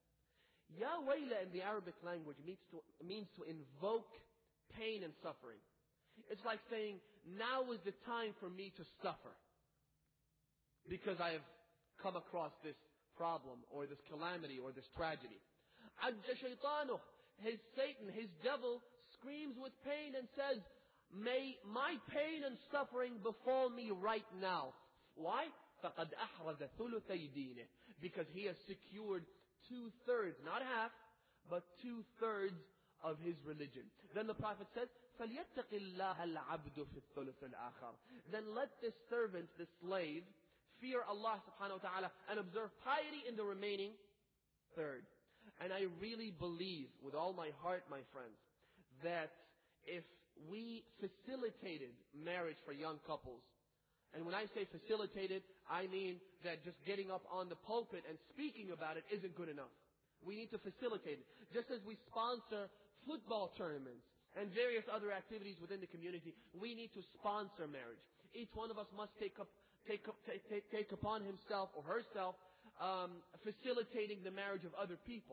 A: Ya wayla in the Arabic language means to, means to invoke pain and suffering. It's like saying, now is the time for me to suffer, because I have come across this problem or this calamity or this tragedy. Ajja shaytanuh, his Satan, his devil, screams with pain and says, may my pain and suffering befall me right now. Why? فَقَدْ أَحْرَزَ ثُلُثَيْ دِينِهِ. Because he has secured two-thirds, not half, but two-thirds of his religion. Then the Prophet says, فَلْيَتَّقِ اللَّهَ الْعَبْدُ فِي الثُّلُثِ الْآخَرِ. Then let this servant, this slave, fear Allah subhanahu wa ta'ala and observe piety in the remaining third. And I really believe with all my heart, my friends, that if we facilitated marriage for young couples, and when I say facilitated, I mean that just getting up on the pulpit and speaking about it isn't good enough. We need to facilitate it. Just as we sponsor football tournaments and various other activities within the community, we need to sponsor marriage. Each one of us must take up, take up, take, take, take upon himself or herself um, facilitating the marriage of other people.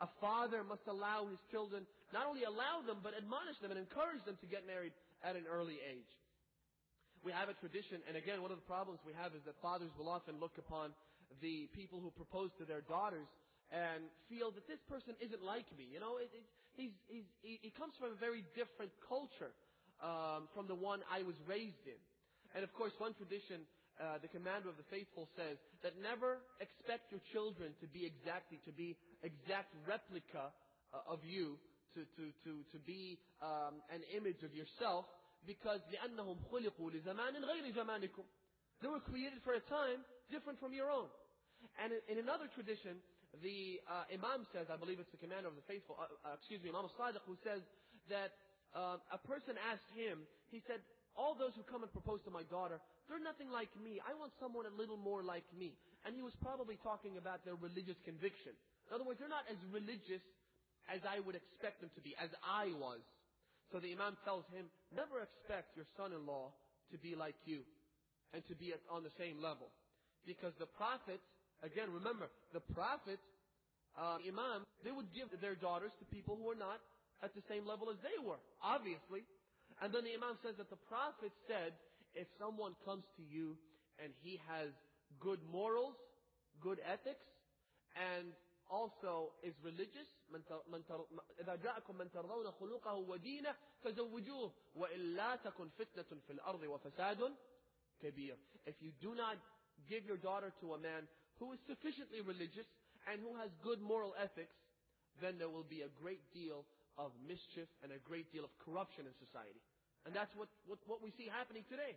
A: A father must allow his children, not only allow them, but admonish them and encourage them to get married at an early age. We have a tradition, and again, one of the problems we have is that fathers will often look upon the people who propose to their daughters and feel that this person isn't like me. You know, it, it, he's, he's, he, he comes from a very different culture um, from the one I was raised in. And of course, one tradition, uh, the commander of the faithful says that never expect your children to be exactly, to be exact replica uh, of you, to, to, to, to be um, an image of yourself, because لأنهم خلقوا لزمان غير زمانكم. They were created for a time different from your own. And in, in another tradition, the uh, Imam says, I believe it's the commander of the faithful, uh, uh, excuse me, Imam al-Sadiq, who says that uh, a person asked him, he said, all those who come and propose to my daughter, they're nothing like me. I want someone a little more like me. And he was probably talking about their religious conviction. In other words, they're not as religious as I would expect them to be, as I was. So the Imam tells him, never expect your son-in-law to be like you and to be on the same level. Because the prophets, again, remember, the prophets, uh, Imam, they would give their daughters to people who are not at the same level as they were, obviously. And then the Imam says that the Prophet said, if someone comes to you and he has good morals, good ethics, and also is religious, إذا جاءكم من ترضون خلقه ودينه فزوجوه وإلا تكن فتنة في الأرض وفساد كبير. If you do not give your daughter to a man who is sufficiently religious and who has good moral ethics, then there will be a great deal of mischief and a great deal of corruption in society. And that's what, what, what we see happening today.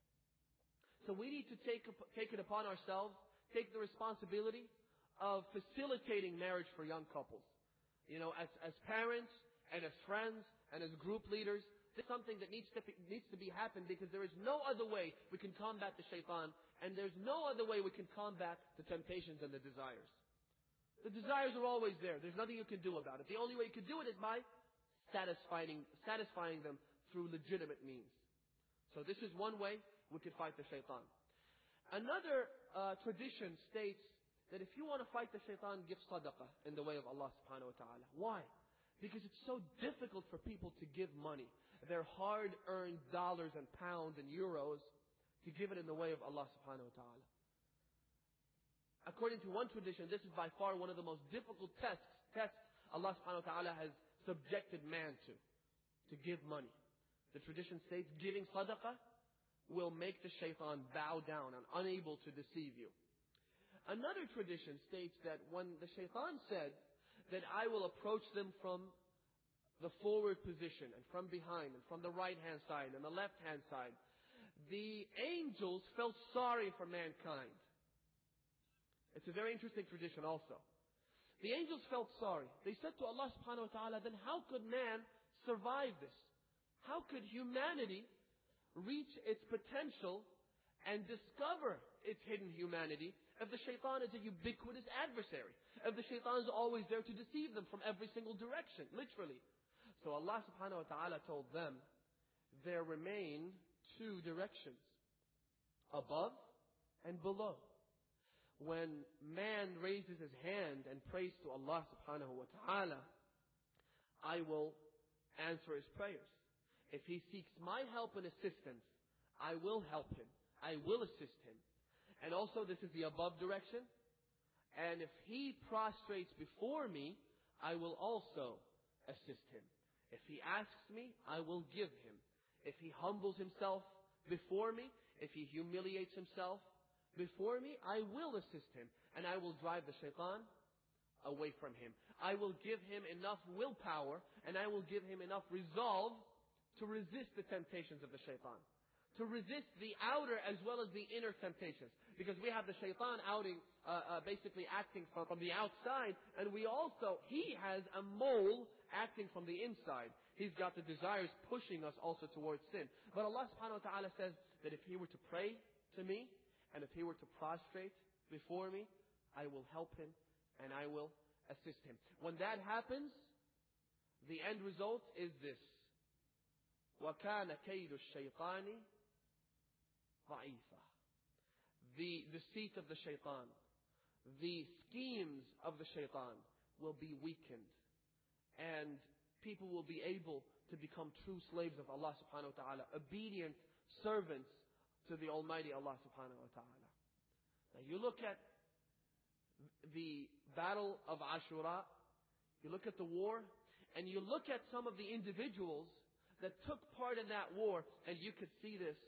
A: So we need to take, take it upon ourselves, take the responsibility of facilitating marriage for young couples. You know, as, as parents and as friends and as group leaders, this is something that needs to, be, needs to be happened, because there is no other way we can combat the shaitan, and there's no other way we can combat the temptations and the desires. The desires are always there. There's nothing you can do about it. The only way you can do it is by satisfying, satisfying them through legitimate means. So this is one way we can fight the shaitan. Another uh, tradition states that if you want to fight the shaitan, give sadaqah in the way of Allah subhanahu wa ta'ala. Why? Because it's so difficult for people to give money, their hard-earned dollars and pounds and euros, to give it in the way of Allah subhanahu wa ta'ala. According to one tradition, this is by far one of the most difficult tests, tests Allah subhanahu wa ta'ala has subjected man to, to give money. The tradition states giving sadaqah will make the shaitan bow down and unable to deceive you. Another tradition states that when the shaitan said that I will approach them from the forward position and from behind and from the right hand side and the left hand side, the angels felt sorry for mankind. It's a very interesting tradition also. The angels felt sorry. They said to Allah subhanahu wa ta'ala, then how could man survive this? How could humanity reach its potential and discover its hidden humanity if the shaitan is a ubiquitous adversary? If the shaitan is always there to deceive them from every single direction, literally. So Allah subhanahu wa ta'ala told them, there remain two directions, above and below. When man raises his hand and prays to Allah subhanahu wa ta'ala, I will answer his prayers. If he seeks my help and assistance, I will help him. I will assist him. And also this is the above direction. And if he prostrates before me, I will also assist him. If he asks me, I will give him. If he humbles himself before me, if he humiliates himself before me, I will assist him. And I will drive the shaitan away from him. I will give him enough willpower and I will give him enough resolve to resist the temptations of the shaitan. To resist the outer as well as the inner temptations. Because we have the shaitan outing, uh, uh, basically acting from, from the outside. And we also, he has a mole acting from the inside. He's got the desires pushing us also towards sin. But Allah subhanahu wa ta'ala says that if he were to pray to me, and if he were to prostrate before me, I will help him and I will assist him. When that happens, the end result is this. وَكَانَ كَيْدُ الشَّيْطَانِ ضَعِيفًا. The deceit of the shaitan, the schemes of the shaitan will be weakened. And people will be able to become true slaves of Allah subhanahu wa ta'ala, obedient servants to the Almighty Allah subhanahu wa ta'ala. Now you look at the battle of Ashura, you look at the war, and you look at some of the individuals that took part in that war, and you could see this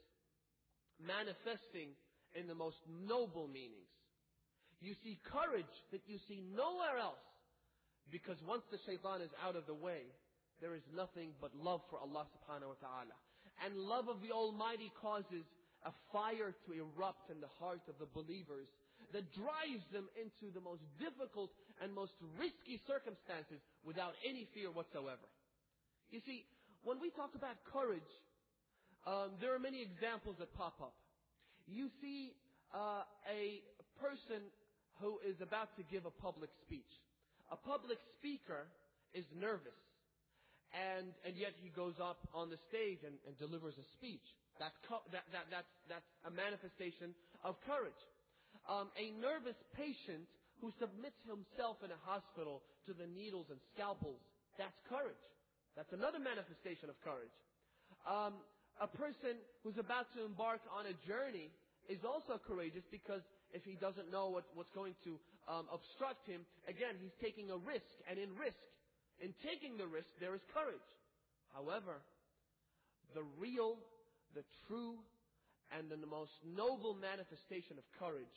A: manifesting in the most noble meanings. You see courage that you see nowhere else, because once the shaitan is out of the way, there is nothing but love for Allah subhanahu wa ta'ala. And love of the Almighty causes a fire to erupt in the heart of the believers that drives them into the most difficult and most risky circumstances without any fear whatsoever. You see, when we talk about courage, um, there are many examples that pop up. You see uh, a person who is about to give a public speech. A public speaker is nervous. And, and yet he goes up on the stage and, and delivers a speech. That's, co- that, that, that's, that's a manifestation of courage. Um, a nervous patient who submits himself in a hospital to the needles and scalpels, that's courage. That's another manifestation of courage. Um, a person who's about to embark on a journey is also courageous, because if he doesn't know what, what's going to um, obstruct him, again, he's taking a risk. And in risk, in taking the risk, there is courage. However, the real, the true, and the most noble manifestation of courage,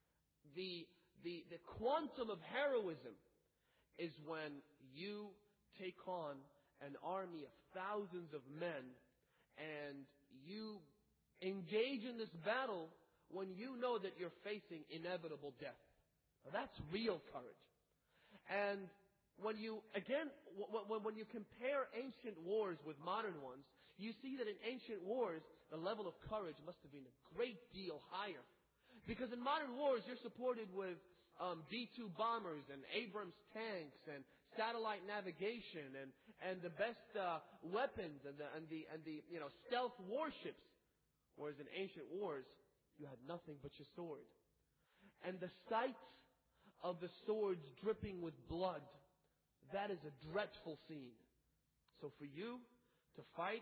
A: the, the, the quantum of heroism, is when you take on an army of thousands of men and you engage in this battle when you know that you're facing inevitable death. Now that's real courage. And when you, again, when, when you compare ancient wars with modern ones, you see that in ancient wars, the level of courage must have been a great deal higher. Because in modern wars, you're supported with um, D two bombers and Abrams tanks and satellite navigation and, and the best uh, weapons and the, and the, and the, you know, stealth warships. Whereas in ancient wars, you had nothing but your sword. And the sight of the swords dripping with blood, that is a dreadful scene. So for you to fight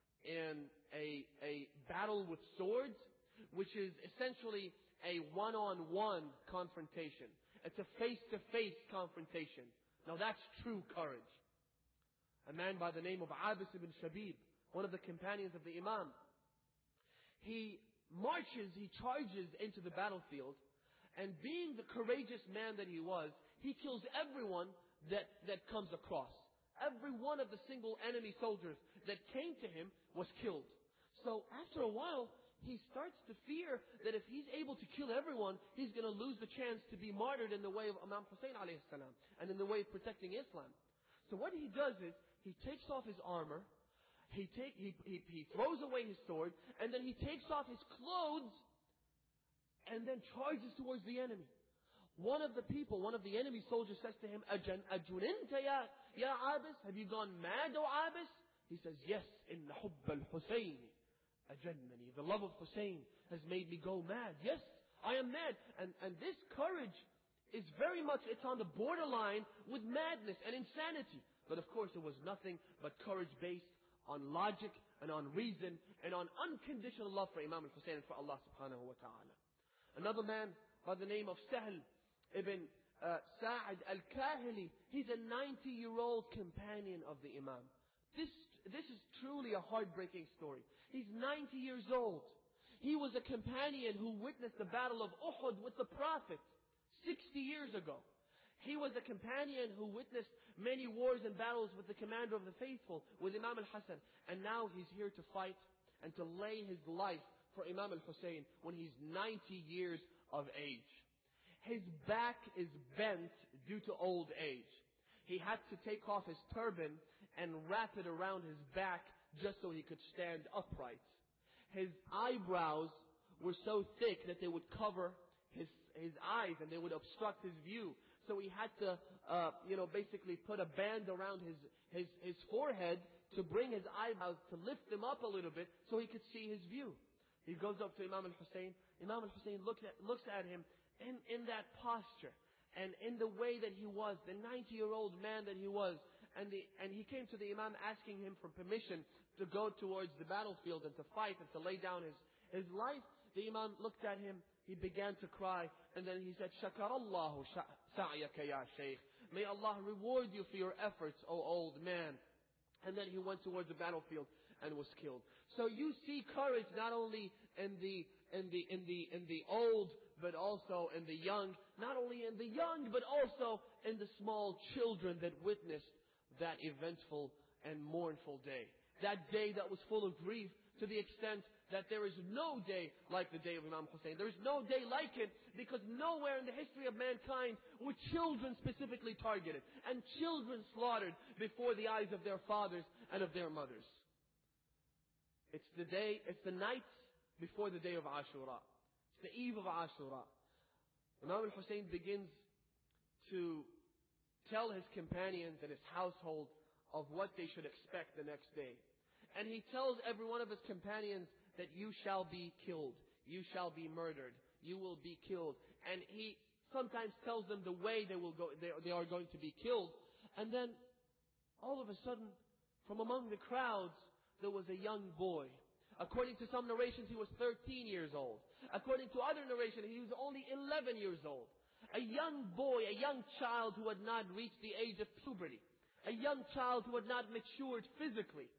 A: in a, a battle with swords, which is essentially a one-on-one confrontation. It's a face-to-face confrontation. Now that's true courage. A man by the name of Abis ibn Shabib, one of the companions of the Imam, he marches, he charges into the battlefield, and being the courageous man that he was, he kills everyone that, that comes across. Every one of the single enemy soldiers that came to him was killed. So after a while, he starts to fear that if he's able to kill everyone, he's going to lose the chance to be martyred in the way of Imam Hussein alayhi salam, and in the way of protecting Islam. So what he does is, he takes off his armor, he, take, he, he, he throws away his sword, and then he takes off his clothes, and then charges towards the enemy. One of the people, one of the enemy soldiers says to him, Ajuninta ya, ya Abis? Have you gone mad, O Abis? He says, yes, inna hubb al-Husayn ajannani. The love of Hussein has made me go mad. Yes, I am mad. And, and this courage is very much, it's on the borderline with madness and insanity. But of course it was nothing but courage based on logic and on reason and on unconditional love for Imam al-Hussein and for Allah subhanahu wa ta'ala. Another man by the name of Sahl ibn uh, Sa'id al-Kahili, he's a ninety-year-old companion of the Imam. This, this is truly a heartbreaking story. He's ninety years old. He was a companion who witnessed the battle of Uhud with the Prophet sixty years ago. He was a companion who witnessed many wars and battles with the commander of the faithful, with Imam al-Hasan. And now he's here to fight and to lay his life for Imam al-Hussein when he's ninety years of age. His back is bent due to old age. He had to take off his turban and wrap it around his back just so he could stand upright. His eyebrows were so thick that they would cover his his eyes and they would obstruct his view. So he had to, uh, you know, basically put a band around his, his, his forehead to bring his eyebrows, to lift them up a little bit so he could see his view. He goes up to Imam al-Hussein. Imam al-Hussein looks at, looks at him in, in that posture. and in the way that he was, the ninety-year-old man that he was, and, the, and he came to the Imam asking him for permission to go towards the battlefield and to fight and to lay down his, his life. The Imam looked at him, he began to cry, and then he said, Shakarallahu sa'yaka ya shaykh. May Allah reward you for your efforts, O old man. And then he went towards the battlefield and was killed. So you see courage not only in the in the in the in the old, but also in the young. Not only in the young, but also in the small children that witnessed that eventful and mournful day. That day that was full of grief, to the extent that there is no day like the day of Imam Hussein. There is no day like it, because nowhere in the history of mankind were children specifically targeted and children slaughtered before the eyes of their fathers and of their mothers. It's the day, it's the night before the day of Ashura. It's the eve of Ashura. Imam al-Hussein begins to tell his companions and his household of what they should expect the next day. And he tells every one of his companions that you shall be killed. You shall be murdered. You will be killed. And he sometimes tells them the way they will go, they, they are going to be killed. And then, all of a sudden, from among the crowds, there was a young boy. According to some narrations, he was thirteen years old. According to other narrations, he was only eleven years old. A young boy, a young child who had not reached the age of puberty. A young child who had not matured physically.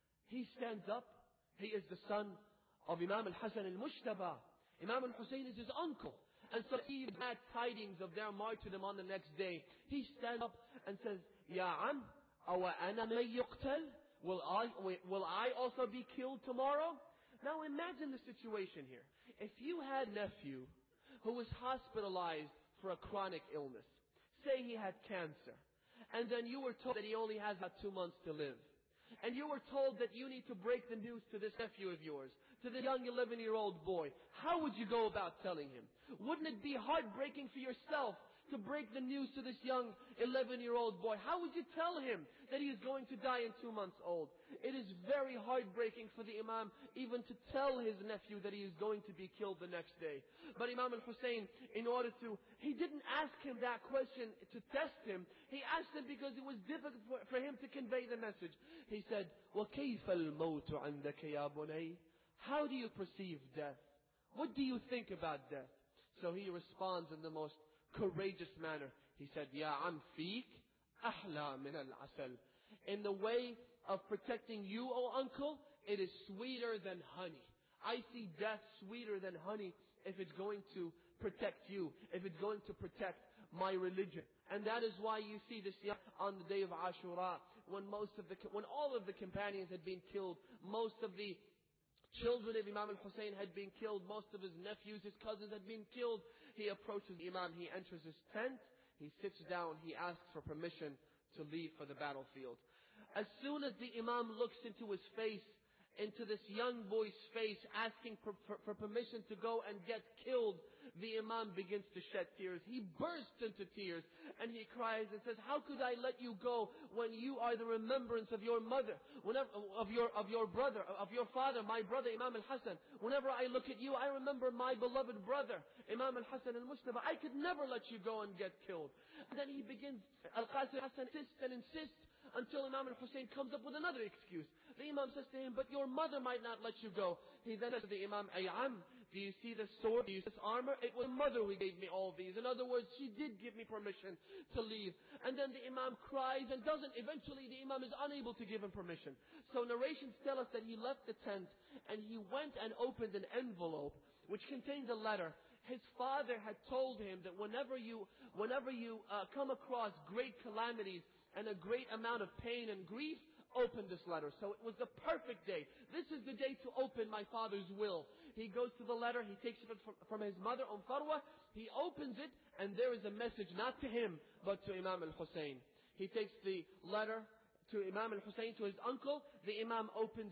A: He stands up. He is the son of Imam al-Hasan al-Mushtaba. Imam al-Hussein is his uncle. And so he had tidings of their martyrdom on the next day. He stands up and says, Ya Am, awa ana man yuqtal? Will I, will I also be killed tomorrow? Now imagine the situation here. If you had a nephew who was hospitalized for a chronic illness, say he had cancer, and then you were told that he only has about two months to live, and you were told that you need to break the news to this nephew of yours, to the young eleven-year-old boy, how would you go about telling him? Wouldn't it be heartbreaking for yourself to break the news to this young eleven-year-old boy? How would you tell him that he is going to die in two months old? It is very heartbreaking for the Imam even to tell his nephew that he is going to be killed the next day. But Imam al-Hussein, in order to, he didn't ask him that question to test him. He asked him because it was difficult for, for him to convey the message. He said, وَكَيْفَ الْمَوْتُ عَنْدَكَ يَا بُنَيْ? How do you perceive death? What do you think about death? So he responds in the most courageous manner. He said, Ya am feek ahla min al-asal. In the way of protecting you, O uncle, it is sweeter than honey. I see death sweeter than honey if it's going to protect you, if it's going to protect my religion. And that is why you see this on the day of Ashura, when most of the, when all of the companions had been killed, most of the children of Imam al-Hussein had been killed, most of his nephews, his cousins had been killed. He approaches the Imam, he enters his tent, he sits down, he asks for permission to leave for the battlefield. As soon as the Imam looks into his face, into this young boy's face, asking for, for, for permission to go and get killed, the Imam begins to shed tears. He bursts into tears and he cries and says, how could I let you go when you are the remembrance of your mother, whenever, of your, of your brother, of your father, my brother Imam al-Hasan. Whenever I look at you, I remember my beloved brother, Imam al-Hasan al-Mushtaba. I could never let you go and get killed. And then he begins, Al-Qasim Hasan insists and insists, until Imam al-Hussein comes up with another excuse. The Imam says to him, but your mother might not let you go. He then says to the Imam, Ayyam, do you see this sword? Do you see this armor? It was mother who gave me all these. In other words, she did give me permission to leave. And then the Imam cries and doesn't. Eventually the Imam is unable to give him permission. So narrations tell us that he left the tent and he went and opened an envelope which contained a letter. His father had told him that whenever you, whenever you uh, come across great calamities and a great amount of pain and grief, open this letter. So it was the perfect day. This is the day to open my father's will. He goes to the letter, he takes it from, from his mother, Umm Farwa, he opens it, and there is a message not to him, but to Imam al-Hussein. He takes the letter to Imam al-Hussein, to his uncle, the Imam opens it,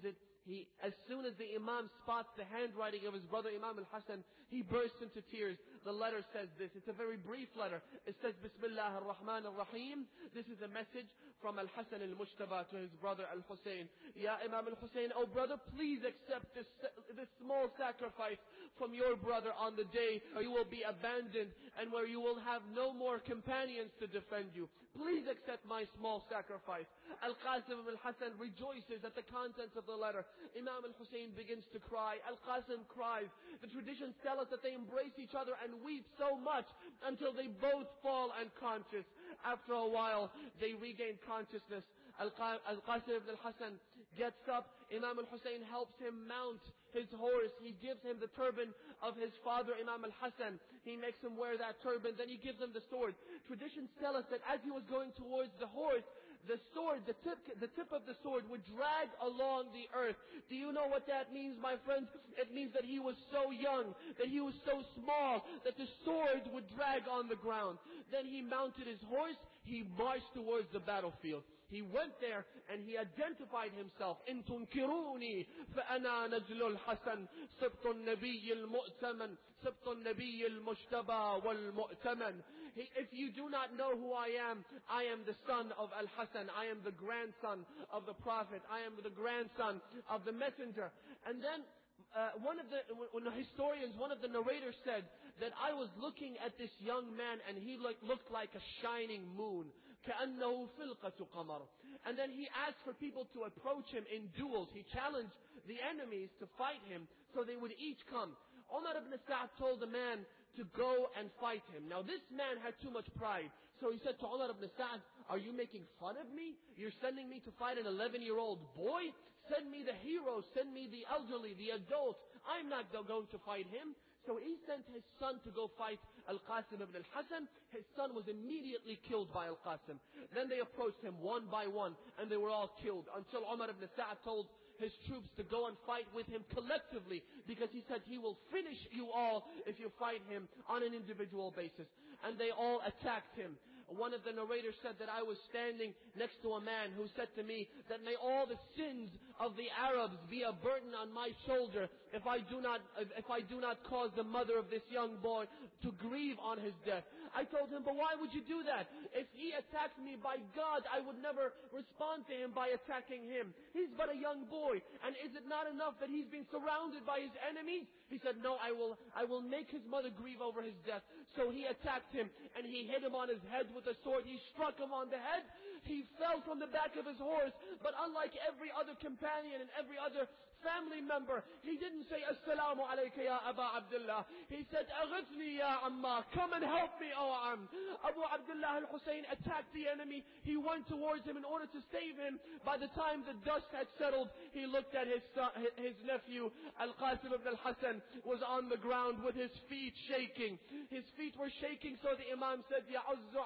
A: He, as soon as the Imam spots the handwriting of his brother Imam al-Hasan, he bursts into tears. The letter says this. It's a very brief letter. It says, Bismillah ar-Rahman ar-Rahim. This is a message from Al-Hasan al-Mujtaba to his brother Al-Husayn. Ya Imam al-Husayn, oh brother, please accept this, this small sacrifice from your brother on the day where you will be abandoned and where you will have no more companions to defend you. Please accept my small sacrifice. Al-Qasim ibn al-Hasan rejoices at the contents of the letter. Imam al-Husayn begins to cry. Al-Qasim cries. The traditions tell us that they embrace each other and weep so much until they both fall unconscious. After a while, they regain consciousness. Al-Qasim ibn al-Hasan gets up. Imam al-Husayn helps him mount his horse. He gives him the turban of his father, Imam al-Hasan. He makes him wear that turban. Then he gives him the sword. Traditions tell us that as he was going towards the horse, the sword, the tip, the tip of the sword would drag along the earth. Do you know what that means, my friends? It means that he was so young, that he was so small, that the sword would drag on the ground. Then he mounted his horse. He marched towards the battlefield. He went there and he identified himself. إن تنكروني فأنا نجل الحسن سبط النبي المؤتمن سبط النبي المجتبى والمؤتمن. If you do not know who I am, I am the son of Al-Hasan. I am the grandson of the Prophet. I am the grandson of the Messenger. And then Uh, one of the when the historians, one of the narrators said that I was looking at this young man and he looked, looked like a shining moon. كأنه فلقة قمر. And then he asked for people to approach him in duels. He challenged the enemies to fight him so they would each come. Umar ibn Sa'd told the man to go and fight him. Now this man had too much pride. So he said to Umar ibn Sa'd, are you making fun of me? You're sending me to fight an eleven-year-old boy? Send me the hero, send me the elderly, the adult. I'm not going to fight him. So he sent his son to go fight Al-Qasim ibn al-Hasan. His son was immediately killed by Al-Qasim. Then they approached him one by one and they were all killed until Umar ibn Sa'd told his troops to go and fight with him collectively because he said he will finish you all if you fight him on an individual basis. And they all attacked him. One of the narrators said that I was standing next to a man who said to me that may all the sins of the Arabs be a burden on my shoulder if I do not, if I do not cause the mother of this young boy to grieve on his death. I told him, but why would you do that? If he attacked me, by God, I would never respond to him by attacking him. He's but a young boy. And is it not enough that he's been surrounded by his enemies? He said, no, I will, I will make his mother grieve over his death. So he attacked him and he hit him on his head with a sword. He struck him on the head. He fell from the back of his horse. But unlike every other companion and every other family member, he didn't say, Assalamu alayka ya Aba Abdullah. He said, Aghithni ya Amma. Come and help me, O Am. Abu Abdullah al-Husayn attacked the enemy. He went towards him in order to save him. By the time the dust had settled, he looked at his son, his nephew, Al-Qasim ibn al-Hasan, was on the ground with his feet shaking. His feet were shaking, so the Imam said, Ya'uzzu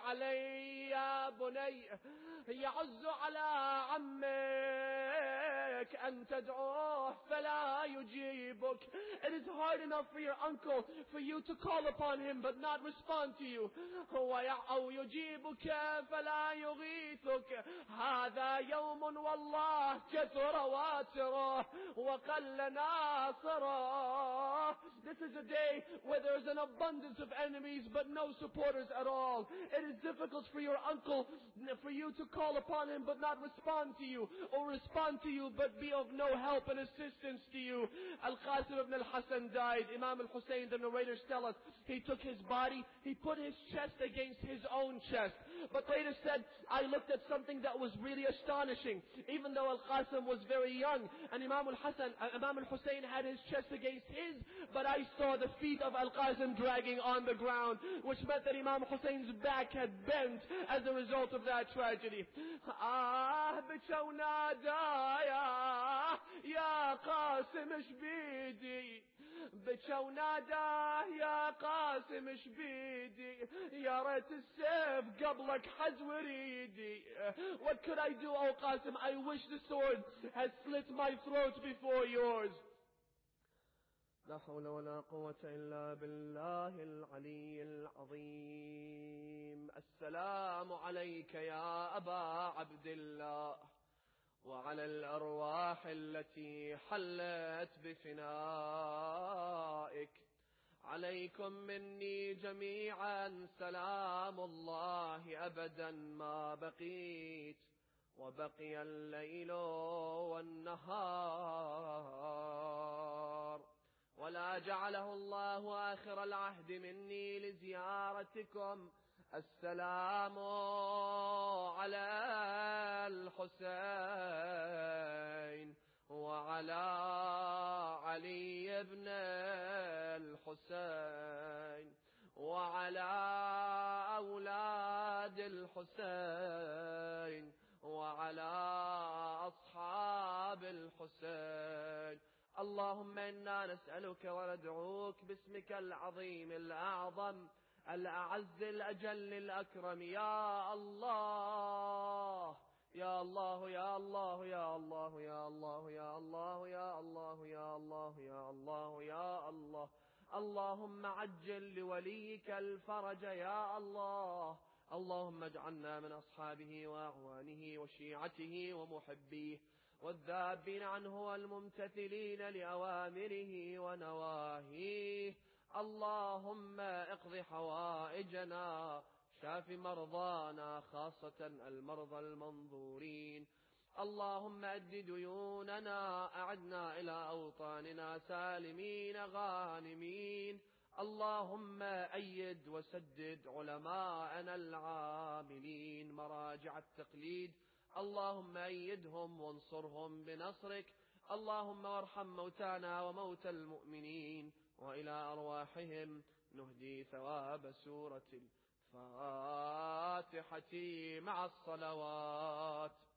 A: alayya bunay. Ya'uzzu ala ammek an tad'uh fala yujibuk. It is hard enough for your uncle for you to call upon him but not respond to you. أو يجيبك فلا يغيثك. هذا يوم والله كثر واتره وقل ناصره. This is a day where there is an abundance of enemies but no supporters at all. It is difficult for your uncle, for you to call upon him but not respond to you, or respond to you but be of no help and assistance to you. Al-Qasim ibn al-Hasan died. Imam al-Husayn, the narrators tell us, he took his body, he put his chest against his own chest. But later said, I looked at something that was really astonishing. Even though Al-Qasim was very young and Imam al-Hasan, Imam al-Husayn had his chest against his, but I saw the feet of Al-Qasim dragging on the ground, which meant that Imam Husayn's back had bent as a result of that tragedy. Ah, بشو نادايا يا قاسم اش بيدي بشو ناداه يا قاسم اش بيدي يا ريت السيف قبلك حز وريدي. What could I do, O Qasim? I wish the sword had slit my throat before yours. لا حول ولا قوة إلا بالله العلي العظيم. السلام عليك يا أبا عبد الله وعلى الأرواح التي حلت بفنائك. عليكم مني جميعا سلام الله أبدا ما بقيت، وبقي الليل والنهار، ولا جعله الله آخر العهد مني لزيارتكم. السلام على الحسين وعلى علي بن الحسين وعلى أولاد الحسين وعلى أصحاب الحسين. اللهم إنا نسألك وندعوك باسمك العظيم الأعظم الأعز الأجل الأكرم، يا الله يا الله يا الله يا الله يا الله يا الله يا الله يا الله يا الله يا الله. اللهم عجل لوليك الفرج يا الله. اللهم اجعلنا من أصحابه وأعوانه وشيعته ومحبيه والذابين عنه والممتثلين لأوامره ونواهيه. اللهم اقض حوائجنا، شاف مرضانا خاصة المرضى المنظورين. اللهم أد ديوننا، أعدنا إلى أوطاننا سالمين غانمين. اللهم أيد وسدد علماءنا العاملين مراجع التقليد، اللهم أيدهم وانصرهم بنصرك. اللهم وارحم موتانا وموتى المؤمنين، وإلى أرواحهم نهدي ثواب سورة الفاتحة مع الصلوات.